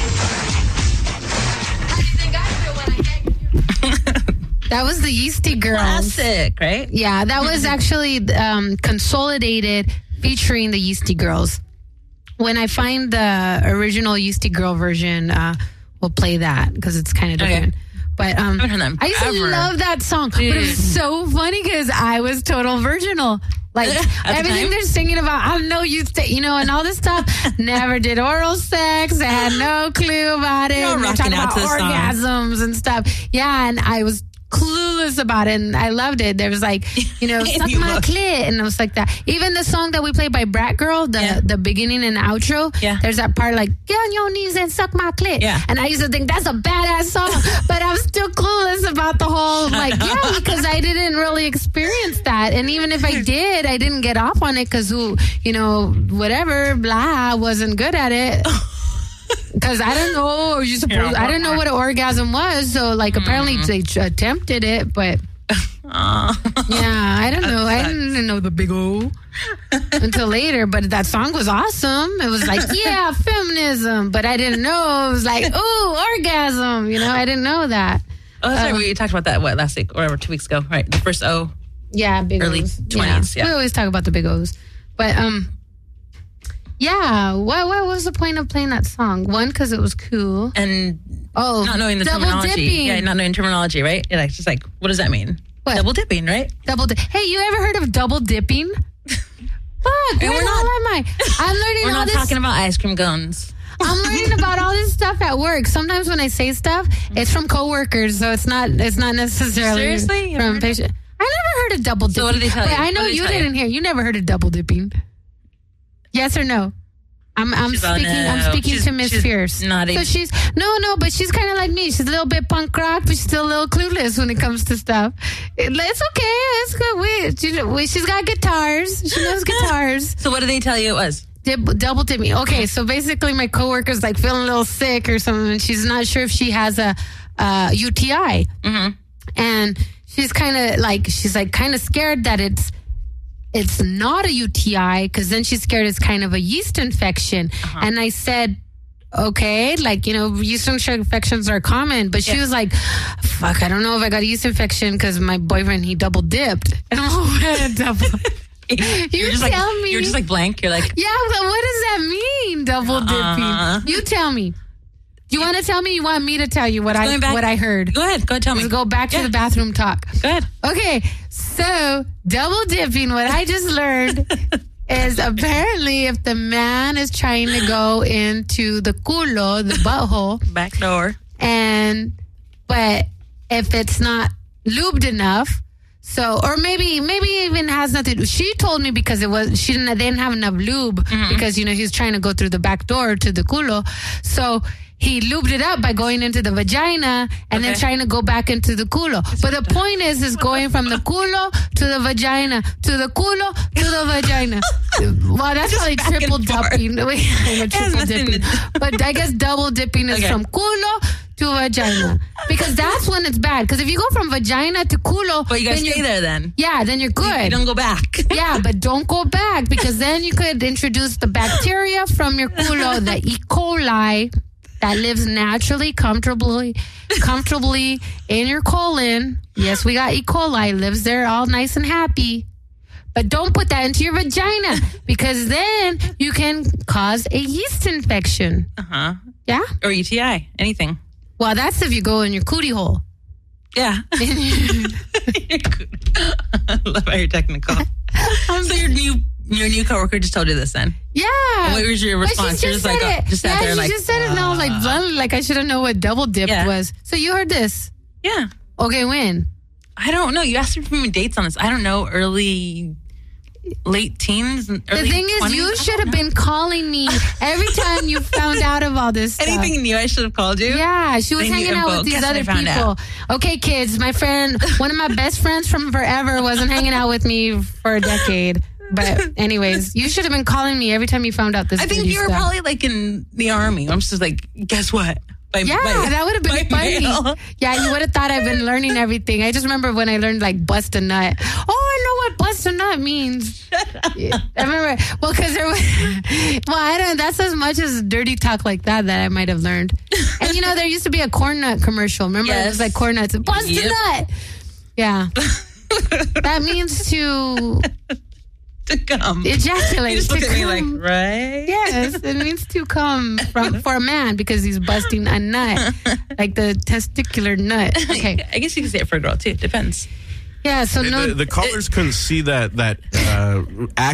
How do you think I feel when I get you? That was the Yeasty Girls. Classic, right? Yeah, that was actually um, consolidated featuring the Yeasty Girls. When I find the original Yeasty Girl version, uh, we'll play that because it's kind of different. Okay. But um, I haven't heard that in I used to forever. love that song. But it was so funny because I was total virginal. Like At the everything time? they're singing about, I don't know you, th- you know, and all this stuff. Never did oral sex. I had no clue about it. You're all And they're rocking talking out about to the song. orgasms and stuff. Yeah, and I was clueless about it, and I loved it. There was like, you know, suck You my loved- clit, and it was like that. Even the song that we played by Brat Girl, the Yeah. the beginning and outro. Yeah. There's that part like, get on your knees and suck my clit. Yeah. And I used to think that's a badass song, but I'm still clueless about the whole like, yeah, because I didn't really experience that, and even if I did, I didn't get off on it because who, you know, whatever, blah, wasn't good at it. Because I don't know, or you supposed I didn't know what an orgasm was. So like apparently they tr- attempted it, but yeah, I don't know. I didn't know the big O until later. But that song was awesome. It was like, yeah, feminism. But I didn't know it was like, oh, orgasm. You know, I didn't know that. Oh, that's Um, right. We talked about that, what, last week or whatever, two weeks ago, right? The first O. Yeah, big Early O's. twenties, yeah. We always talk about the big O's. But um yeah, what what was the point of playing that song? One, because it was cool. And Oh, not knowing the double terminology. dipping. Yeah, not knowing terminology, right? Yeah, it's just like, what does that mean? What? Double dipping, right? Double dip. Hey, you ever heard of double dipping? Fuck, where we're the not- hell am I? I'm learning We're all not this. talking about ice cream cones. I'm learning about all this stuff at work. Sometimes when I say stuff, it's from coworkers, so it's not it's not necessarily Seriously? You from heard patient. I never heard of double dipping. So what did they tell Wait, you? I know What did they you tell you? didn't hear. You never heard of double dipping. Yes or no? I'm I'm She's all, speaking I'm no. speaking She's- to Miss she's Fierce. nodding. So she's no no, but she's kind of like me. She's a little bit punk rock, but she's still a little clueless when it comes to stuff. It- It's okay. It's good. We, she, we, she's got guitars. She knows guitars. So what did they tell you it was? Dib- double dipping. Okay, so basically my coworker's like feeling a little sick or something, and she's not sure if she has a, uh, U T I, Mm-hmm. and she's kind of like she's like kind of scared that it's it's not a U T I because then she's scared it's kind of a yeast infection. Uh-huh. And I said, okay, like, you know, yeast infections are common, but she Yeah. was like, fuck, I don't know if I got a yeast infection because my boyfriend, he double dipped. And I'm like, double. You You're just tell like, me. You're just like blank. You're like, Yeah, but what does that mean, double dipping? Uh-uh. You tell me. You want to tell me? You want me to tell you what I going back- what I heard? go ahead. Go ahead. Tell me. Let's go back to Yeah. the bathroom talk. Go ahead. Okay, so double dipping, what I just learned is apparently if the man is trying to go into the culo, the butthole, Back door. and but if it's not lubed enough, so or maybe maybe it even has nothing. She told me because it was she didn't they didn't have enough lube because you know he's trying to go through the back door to the culo, so he lubed it up by going into the vagina and then Okay. trying to go back into the culo. But the point is, is going from the culo to the vagina to the culo to the vagina. Wow, that's probably back and triple forth. dipping. Wait, I'm a triple nothing to dipping. But I guess double dipping is Okay. from culo to vagina because that's when it's bad. Because if you go from vagina to culo, But you gotta then stay you're- there then. Yeah, then you're good. You don't go back. Yeah, but don't go back because then you could introduce the bacteria from your culo, the E. coli that lives naturally, comfortably, comfortably in your colon. Yes, we got E. coli, lives there all nice and happy. But don't put that into your vagina because then you can cause a yeast infection. Uh huh. Yeah? Or U T I. Anything. Well, that's if you go in your cootie hole. Yeah. I love how you're technical. So your new your new coworker just told you this then? Yeah. What was your But she response? You're just said like, it. oh, just sat yeah, there she like, just said it, and I was like, bluntly, like I should have known what double dipped Yeah. was. So you heard this? Yeah. Okay, when? I don't know. You asked me for my dates on this. I don't know. Early, late teens. And The early thing is, twenties? you should have been calling me every time you found out of all this stuff. Anything new, I should have called you. Yeah, she was They knew hanging out info. with these Guess what other I found people. out? Okay, kids, my friend, one of my best friends from forever wasn't hanging out with me for a decade. But anyways, you should have been calling me every time you found out this I think dirty you were stuff. probably like in the army. I'm just like, guess what? By, Yeah, by- that would have been by mail. funny. Yeah, you would have thought I've been learning everything. I just remember when I learned like bust a nut. Oh, I know what bust a nut means. Yeah, I remember. Well, because there was. Well, I don't. That's as much as dirty talk like that that I might have learned. And you know, there used to be a corn nut commercial. Remember, it was Yes. like corn nuts. Bust Yep. a nut. Yeah. That means to To come. Ejaculate. You just to look at me come. like, right? Yes, it means to come from for a man because he's busting a nut, like the testicular nut. Okay. I guess you can say it for a girl too. Depends. Yeah. So no. The, the callers couldn't see that that uh,